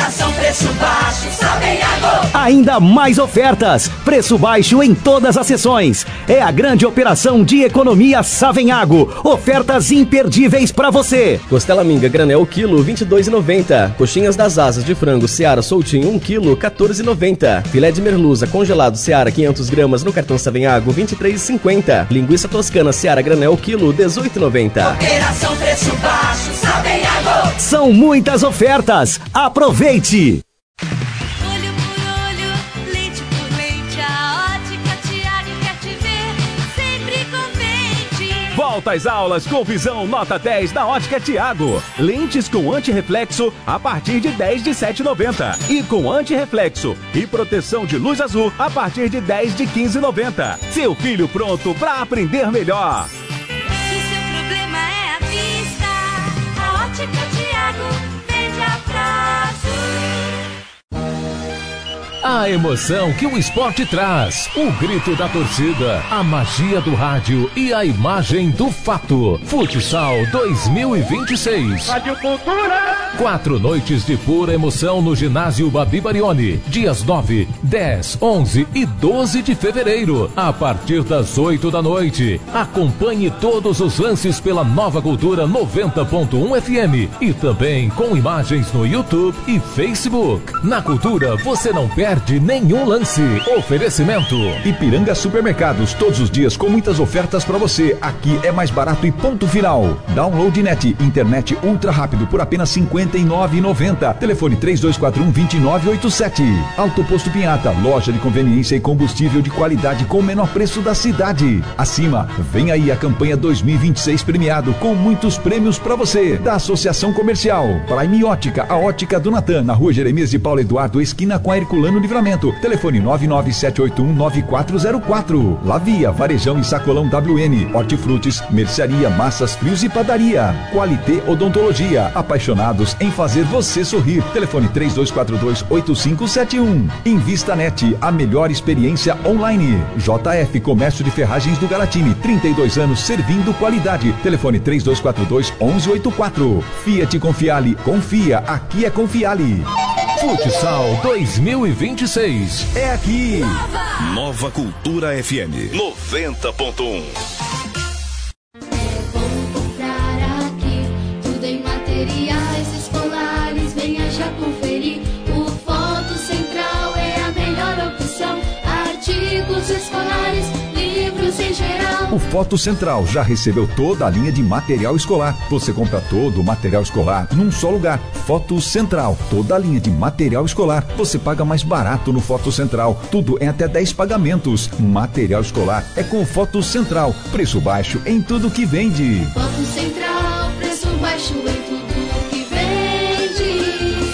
Operação Preço Baixo, Savenhago. Ainda mais ofertas, preço baixo em todas as sessões. É a grande operação de economia Savenhago. Ofertas imperdíveis para você. Costela minga granel quilo vinte e dois e noventa. Coxinhas das asas de frango Seara soltinho um quilo quatorze e noventa. Filé de merluza congelado Seara quinhentas gramas no cartão Savenhago vinte e três e cinquenta. Linguiça toscana Seara granel quilo dezoito e noventa. Operação Preço Baixo, Savenhago. São muitas ofertas. Aproveite! Olho por olho, leite por leite, a Ótica Tiago quer te ver sempre contente. Volta às aulas com visão nota dez na Ótica Tiago. Lentes com antirreflexo a partir de dez de sete reais e noventa centavos. E com antirreflexo e proteção de luz azul a partir de dez de quinze reais e noventa centavos. Seu filho pronto para aprender melhor. Se seu problema é a vista, a Ótica Tiago vende a prazo. A emoção que o esporte traz, o grito da torcida, a magia do rádio e a imagem do fato. Futsal dois mil e vinte e seis. Rádio Cultura. Quatro noites de pura emoção no ginásio Babi Barioni. Dias nove, dez, onze e doze de fevereiro. A partir das oito da noite. Acompanhe todos os lances pela Nova Cultura noventa ponto um F M. E também com imagens no YouTube e Facebook. Na Cultura você não perde nenhum lance. Oferecimento Ipiranga Supermercados, todos os dias com muitas ofertas para você. Aqui é mais barato e ponto final. Download Net, internet ultra rápido por apenas cinquenta e nove reais e noventa centavos. Telefone três dois quatro um, dois nove oito sete. Autoposto Pinhata, loja de conveniência e combustível de qualidade com o menor preço da cidade. Acima, vem aí a campanha dois mil e vinte e seis premiado com muitos prêmios para você. Da Associação Comercial Prime Ótica, a ótica do Natan, na rua Jeremias de Paulo Eduardo, esquina com a Herculano Livramento. Telefone nove nove sete oito um, nove quatro zero quatro. Lavia, Varejão e Sacolão W N. Hortifrutis, mercearia, massas, frios e padaria. Qualité Odontologia, apaixonados em fazer você sorrir. Telefone três dois quatro dois, oito cinco sete um. Invista Net, a melhor experiência online. J F Comércio de Ferragens do Galatini, trinta e dois anos servindo qualidade. Telefone três dois quatro dois, onze oitenta e quatro. Fiat Confiale, confia, aqui é Confiale. Futsal dois mil e vinte e seis. É aqui. Nova, Nova Cultura F M noventa ponto um. Tudo em materiais escolares, venha já conferir. O Foto Central é a melhor opção. Artigos escolares, livros em geral. O Foto Central já recebeu toda a linha de material escolar. Você compra todo o material escolar num só lugar. Foto Central, toda a linha de material escolar. Você paga mais barato no Foto Central. Tudo em até dez pagamentos. Material escolar é com o Foto Central. Preço baixo em tudo que vende. Foto Central, preço baixo em tudo que vende.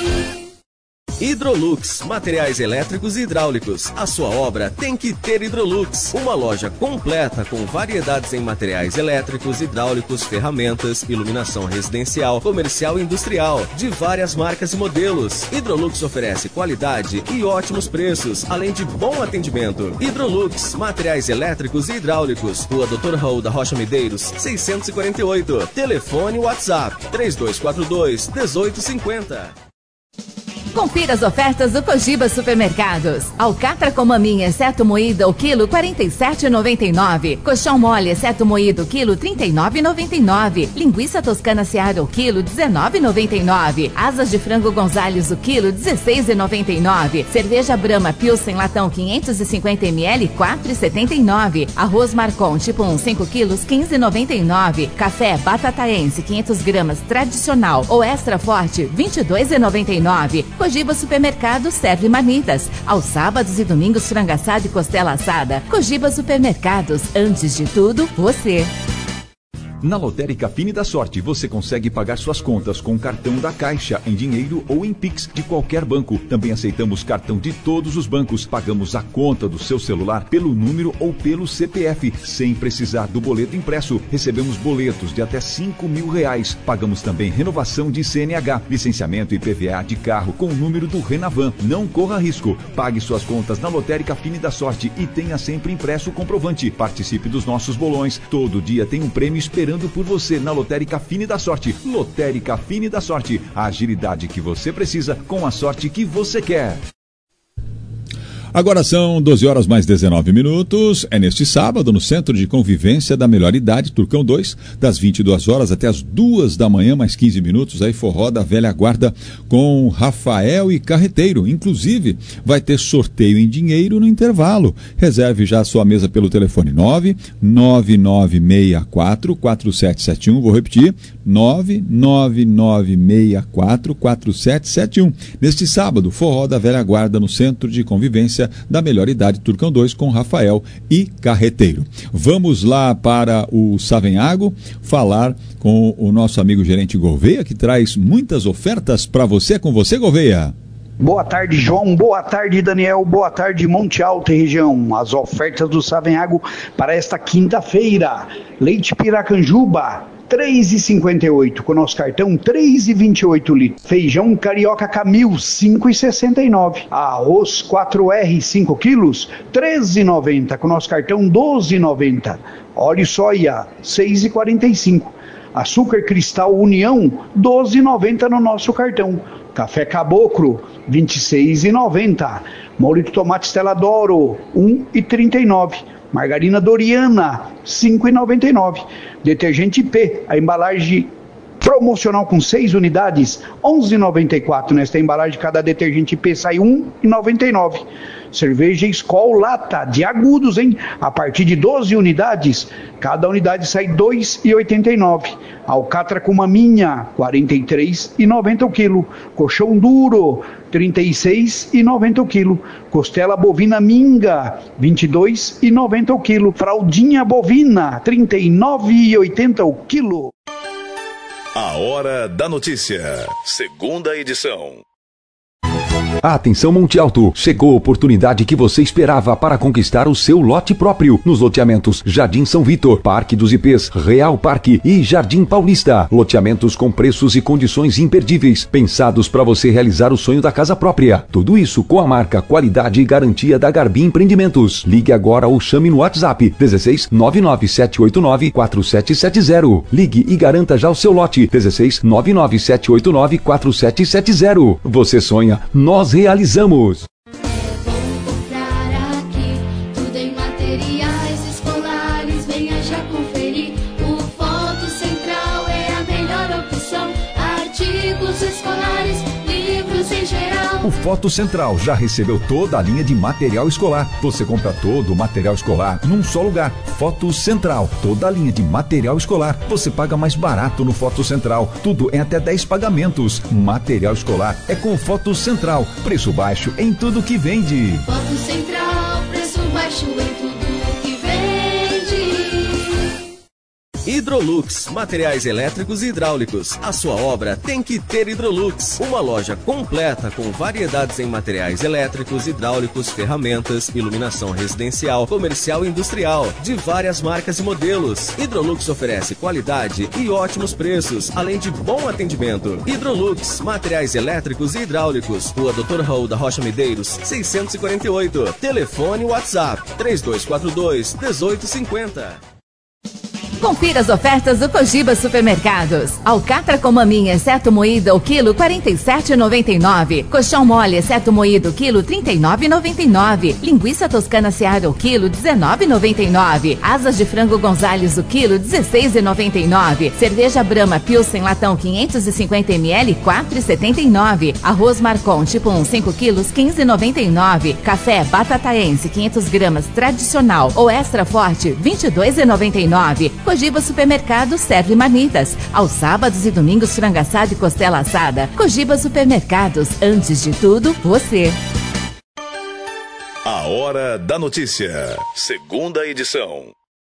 Hidrolux, materiais elétricos e hidráulicos. A sua obra tem que ter Hidrolux. Uma loja completa com variedades em materiais elétricos, hidráulicos, ferramentas, iluminação residencial, comercial e industrial, de várias marcas e modelos. Hidrolux oferece qualidade e ótimos preços, além de bom atendimento. Hidrolux, materiais elétricos e hidráulicos. Rua doutor Raul da Rocha Medeiros, seiscentos e quarenta e oito. Telefone WhatsApp três dois quatro dois, um oito cinco zero. Confira as ofertas do Cogiba Supermercados. Alcatra com maminha, exceto moída, o quilo quarenta e sete reais e noventa e nove centavos. Colchão mole, exceto moído, quilo trinta e nove reais e noventa e nove centavos. Linguiça toscana Seara, o quilo dezenove reais e noventa e nove centavos. Asas de frango Gonzales, o quilo dezesseis reais e noventa e nove centavos. Cerveja Brahma Pilsen latão quinhentos e cinquenta mililitros, quatro reais e setenta e nove centavos. Arroz Marcon tipo um, cinco quilos, quinze reais e noventa e nove centavos. Café Batataense, quinhentas gramas, tradicional ou extra forte, vinte e dois reais e noventa e nove centavos. Cogiba Supermercado serve marmitas. Aos sábados e domingos, frango assado e costela assada. Cogiba Supermercados, antes de tudo, você. Na Lotérica Fine da Sorte, você consegue pagar suas contas com cartão da Caixa, em dinheiro ou em Pix de qualquer banco. Também aceitamos cartão de todos os bancos. Pagamos a conta do seu celular pelo número ou pelo C P F, sem precisar do boleto impresso. Recebemos boletos de até cinco mil reais. Pagamos também renovação de C N H, licenciamento e I P V A de carro com o número do Renavan. Não corra risco. Pague suas contas na Lotérica Fine da Sorte e tenha sempre impresso o comprovante. Participe dos nossos bolões. Todo dia tem um prêmio esperando esperando por você na Lotérica Fine da Sorte. Lotérica Fine da Sorte, a agilidade que você precisa com a sorte que você quer. Agora são doze horas mais dezenove minutos. É neste sábado, no Centro de Convivência da Melhor Idade, Turcão dois, das vinte e duas horas até as duas da manhã, mais quinze minutos, aí forró da velha guarda com Rafael e Carreteiro. Inclusive, vai ter sorteio em dinheiro no intervalo. Reserve já a sua mesa pelo telefone nove nove nove seis quatro quatro sete sete um. Vou repetir, nove nove nove seis quatro quatro sete sete um. Neste sábado, forró da velha guarda no Centro de Convivência da Melhor Idade, Turcão dois, com Rafael e Carreteiro. Vamos lá para o Savenhago falar com o nosso amigo gerente Gouveia, que traz muitas ofertas para você. Com você, Gouveia. Boa tarde, João. Boa tarde, Daniel. Boa tarde, Monte Alto e região. As ofertas do Savenhago para esta quinta-feira. Leite Piracanjuba, três reais e cinquenta e oito, com nosso cartão três reais e vinte e oito litros. Feijão Carioca Camil, cinco reais e sessenta e nove. Arroz quatro R, cinco quilos, treze reais e noventa, com nosso cartão doze reais e noventa. Óleo soia, seis reais e quarenta e cinco. Açúcar Cristal União, doze reais e noventa no nosso cartão. Café Caboclo, vinte e seis reais e noventa. Molho de tomate Stella D'Oro, um real e trinta e nove. Margarina Doriana, cinco reais e noventa e nove. Detergente P, a embalagem promocional com seis unidades, onze reais e noventa e quatro. Nesta embalagem, cada detergente P sai um real e noventa e nove. Cerveja Skol Lata, de agudos, hein? A partir de doze unidades, cada unidade sai dois reais e oitenta e nove. Alcatra com maminha, quarenta e três reais e noventa o quilo. Colchão duro, trinta e seis reais e noventa o quilo. Costela bovina minga, vinte e dois reais e noventa o quilo. Fraldinha bovina, trinta e nove reais e oitenta o quilo. A Hora da Notícia, segunda edição. Atenção, Monte Alto, chegou a oportunidade que você esperava para conquistar o seu lote próprio nos loteamentos Jardim São Vitor, Parque dos I Pês, Real Parque e Jardim Paulista. Loteamentos com preços e condições imperdíveis, pensados para você realizar o sonho da casa própria. Tudo isso com a marca, qualidade e garantia da Garbi Empreendimentos. Ligue agora ou chame no WhatsApp dezesseis nove nove sete oito nove quatro sete sete zero. Ligue e garanta já o seu lote dezesseis nove nove sete oito nove quatro sete sete zero. Você sonha, nós realizamos. Aqui, tudo em materiais escolares, venha já conferir. O Foto Central é a melhor opção. Artigos escolares, livros em geral. O Foto Central já recebeu toda a linha de material escolar. Você compra todo o material escolar num só lugar. Foto Central, toda a linha de material escolar. Você paga mais barato no Foto Central. Tudo em até dez pagamentos. Material escolar é com Foto Central. Preço baixo em tudo que vende. Foto Central, preço baixo em tudo que vende. Hidrolux, materiais elétricos e hidráulicos. A sua obra tem que ter Hidrolux. Uma loja completa com variedades em materiais elétricos, hidráulicos, ferramentas, iluminação residencial, comercial e industrial, de várias marcas e modelos. Hidrolux oferece qualidade e ótimos preços, além de bom atendimento. Hidrolux, materiais elétricos e hidráulicos. Rua doutor Raul da Rocha Medeiros, seiscentos e quarenta e oito. Telefone WhatsApp três dois quatro dois, um oito cinco zero. Confira as ofertas do Cogiba Supermercados. Alcatra com maminha, exceto moída, o quilo quarenta e sete reais e noventa e nove. Colchão mole, exceto moído, quilo trinta e nove reais e noventa e nove. Linguiça toscana Seara, o quilo dezenove reais e noventa e nove. Asas de frango Gonzales, o quilo dezesseis reais e noventa e nove. Cerveja Brahma Pilsen latão quinhentos e cinquenta mililitros, quatro reais e setenta e nove. Arroz Marcon tipo um, cinco quilos, quinze reais e noventa e nove. Café Batataense quinhentas gramas tradicional ou extra forte, vinte e dois reais e noventa e nove. Cogiba Supermercado serve marmitas. Aos sábados e domingos, frango assado e costela assada. Cogiba Supermercados, antes de tudo, você. A Hora da Notícia, segunda edição.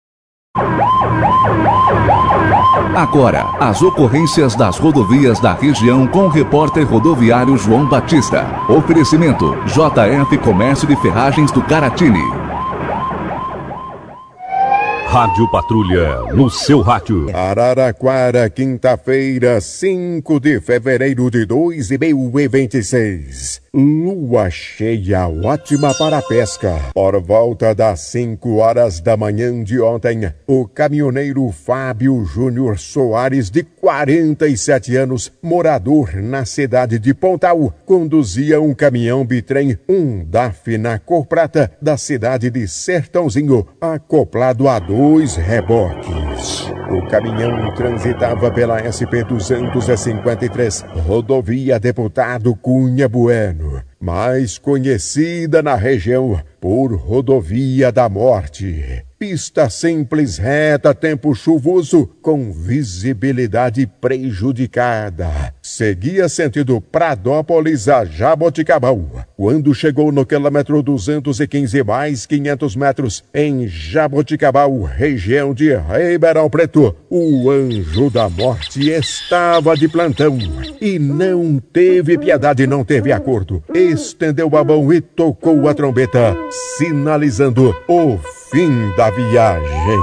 Agora, as ocorrências das rodovias da região com o repórter rodoviário João Batista. Oferecimento J F Comércio de Ferragens do Caratini. Rádio Patrulha, no seu rádio. Araraquara, quinta-feira, cinco de fevereiro de dois mil e vinte e seis. Lua cheia, ótima para a pesca. Por volta das cinco horas da manhã de ontem, o caminhoneiro Fábio Júnior Soares, de quarenta e sete anos, morador na cidade de Pontal, conduzia um caminhão bitrem, um D A F na cor prata, da cidade de Sertãozinho, acoplado a dois reboques. O caminhão transitava pela S P duzentos e cinquenta e três, rodovia Deputado Cunha Bueno, mais conhecida na região por Rodovia da Morte. Pista simples, reta, tempo chuvoso, com visibilidade prejudicada. Seguia sentido Pradópolis a Jaboticabal. Quando chegou no quilômetro duzentos e quinze mais quinhentos metros, em Jaboticabal, região de Ribeirão Preto, o Anjo da Morte estava de plantão e não teve piedade, não teve acordo. Estendeu a mão e tocou a trombeta, sinalizando o fim da viagem.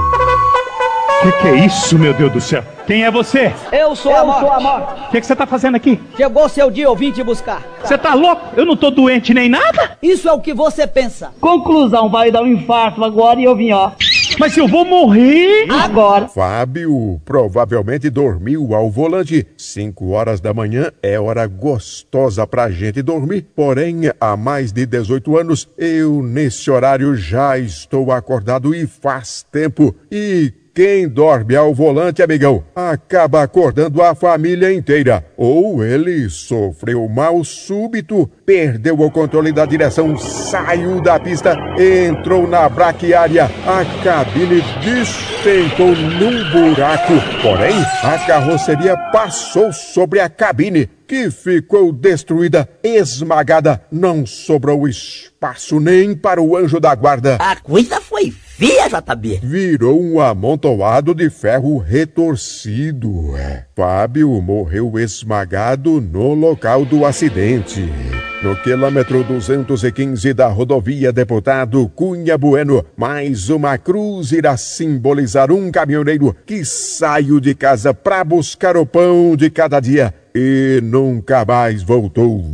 Que que é isso, meu Deus do céu? Quem é você? Eu sou Eu a morte. sou a morte. O que que você tá fazendo aqui? Chegou seu dia, eu vim te buscar. Você tá louco? Eu não tô doente nem nada. Isso é o que você pensa. Conclusão, vai dar um infarto agora e eu vim, ó. Mas eu vou morrer agora. Fábio provavelmente dormiu ao volante. Cinco horas da manhã é hora gostosa pra gente dormir. Porém, há mais de dezoito anos, eu nesse horário já estou acordado e faz tempo. E quem dorme ao volante, amigão, acaba acordando a família inteira. Ou ele sofreu mal súbito, perdeu o controle da direção, saiu da pista, entrou na braquiária, a cabine despencou num buraco. Porém, a carroceria passou sobre a cabine, que ficou destruída, esmagada. Não sobrou espaço nem para o anjo da guarda. A coisa foi feia, J B. Virou um amontoado de ferro retorcido. Fábio morreu esmagado no local do acidente. No quilômetro duzentos e quinze da rodovia Deputado Cunha Bueno, mais uma cruz irá simbolizar um caminhoneiro que saiu de casa para buscar o pão de cada dia e nunca mais voltou.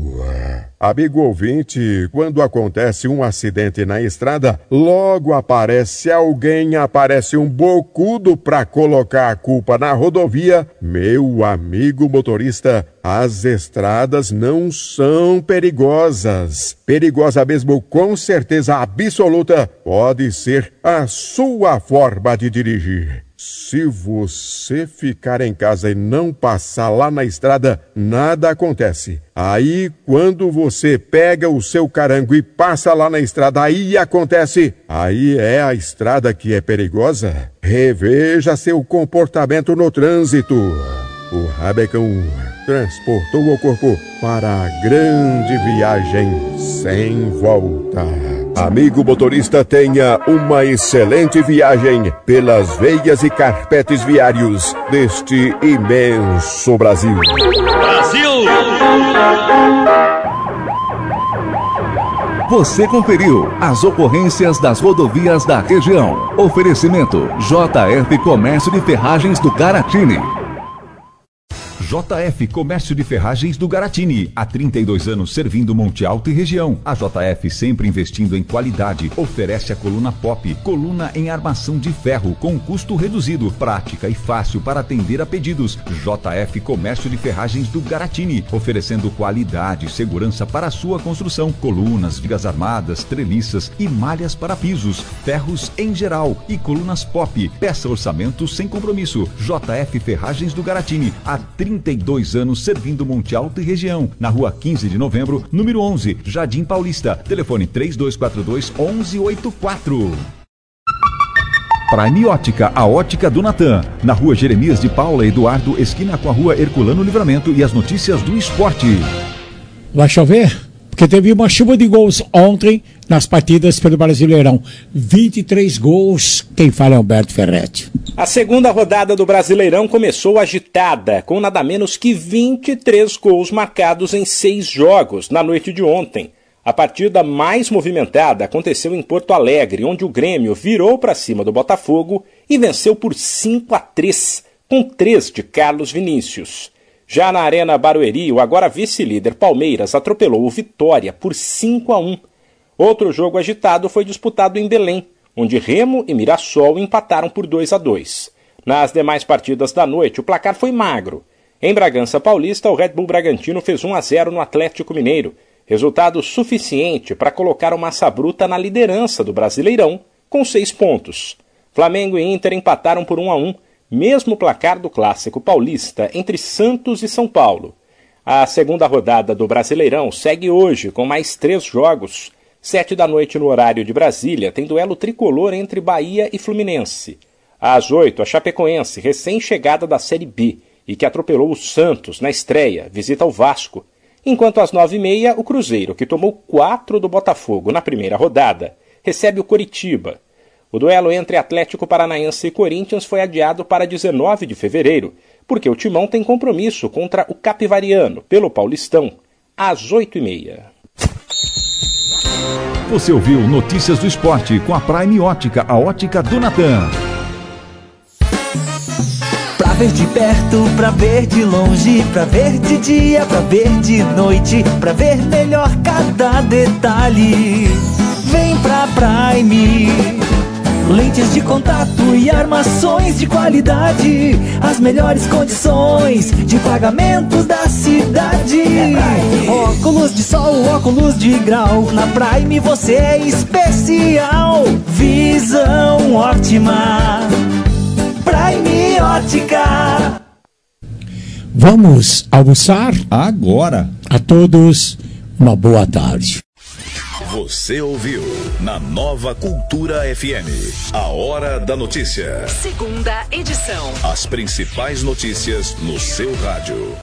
Amigo ouvinte, quando acontece um acidente na estrada, logo aparece alguém, aparece um bocudo para colocar a culpa na rodovia. Meu amigo motorista, as estradas não são perigosas. Perigosa mesmo, com certeza absoluta, pode ser a sua forma de dirigir. Se você ficar em casa e não passar lá na estrada, nada acontece. Aí, quando você pega o seu carango e passa lá na estrada, aí acontece. Aí é a estrada que é perigosa. Reveja seu comportamento no trânsito. O Rabecão transportou o corpo para a grande viagem sem volta. Amigo motorista, tenha uma excelente viagem pelas veias e carpetes viários deste imenso Brasil. Brasil! Você conferiu as ocorrências das rodovias da região. Oferecimento J F Comércio de Ferragens do Garatini. J F Comércio de Ferragens do Garatini, há trinta e dois anos servindo Monte Alto e região. A J F, sempre investindo em qualidade, oferece a coluna Pop, coluna em armação de ferro com custo reduzido, prática e fácil para atender a pedidos. J F Comércio de Ferragens do Garatini, oferecendo qualidade e segurança para a sua construção, colunas, vigas armadas, treliças e malhas para pisos, ferros em geral e colunas Pop. Peça orçamento sem compromisso. J F Ferragens do Garatini, há trinta e dois anos servindo Monte Alto e região, na rua quinze de novembro, número onze, Jardim Paulista. Telefone três dois quatro dois, onze oitenta e quatro. Prime Ótica, a ótica do Natan, na rua Jeremias de Paula Eduardo, esquina com a rua Herculano Livramento. E as notícias do esporte. Vai chover? Porque teve uma chuva de gols ontem nas partidas pelo Brasileirão. vinte e três gols. Quem fala é Alberto Ferretti. A segunda rodada do Brasileirão começou agitada, com nada menos que vinte e três gols marcados em seis jogos na noite de ontem. A partida mais movimentada aconteceu em Porto Alegre, onde o Grêmio virou para cima do Botafogo e venceu por cinco a três, com três de Carlos Vinícius. Já na Arena Barueri, o agora vice-líder Palmeiras atropelou o Vitória por cinco a um. Outro jogo agitado foi disputado em Belém, onde Remo e Mirassol empataram por dois a dois. Nas demais partidas da noite, o placar foi magro. Em Bragança Paulista, o Red Bull Bragantino fez um a zero no Atlético Mineiro, resultado suficiente para colocar o Massa Bruta na liderança do Brasileirão, com seis pontos. Flamengo e Inter empataram por um a um, mesmo placar do Clássico Paulista entre Santos e São Paulo. A segunda rodada do Brasileirão segue hoje com mais três jogos. Sete da noite no horário de Brasília tem duelo tricolor entre Bahia e Fluminense. Às oito, a Chapecoense, recém-chegada da Série B e que atropelou o Santos na estreia, visita o Vasco. Enquanto às nove e meia, o Cruzeiro, que tomou quatro do Botafogo na primeira rodada, recebe o Coritiba. O duelo entre Atlético Paranaense e Corinthians foi adiado para dezenove de fevereiro, porque o Timão tem compromisso contra o Capivariano, pelo Paulistão, às oito e meia. Você ouviu Notícias do Esporte com a Prime Ótica, a ótica do Natan. Pra ver de perto, pra ver de longe, pra ver de dia, pra ver de noite, pra ver melhor cada detalhe. Vem pra Prime. Lentes de contato e armações de qualidade, as melhores condições de pagamentos da cidade. Óculos de sol, óculos de grau, na Prime você é especial. Visão ótima, Prime Ótica. Vamos almoçar? Agora. A todos, uma boa tarde. Você ouviu na Nova Cultura F M, a Hora da Notícia. Segunda edição. As principais notícias no seu rádio.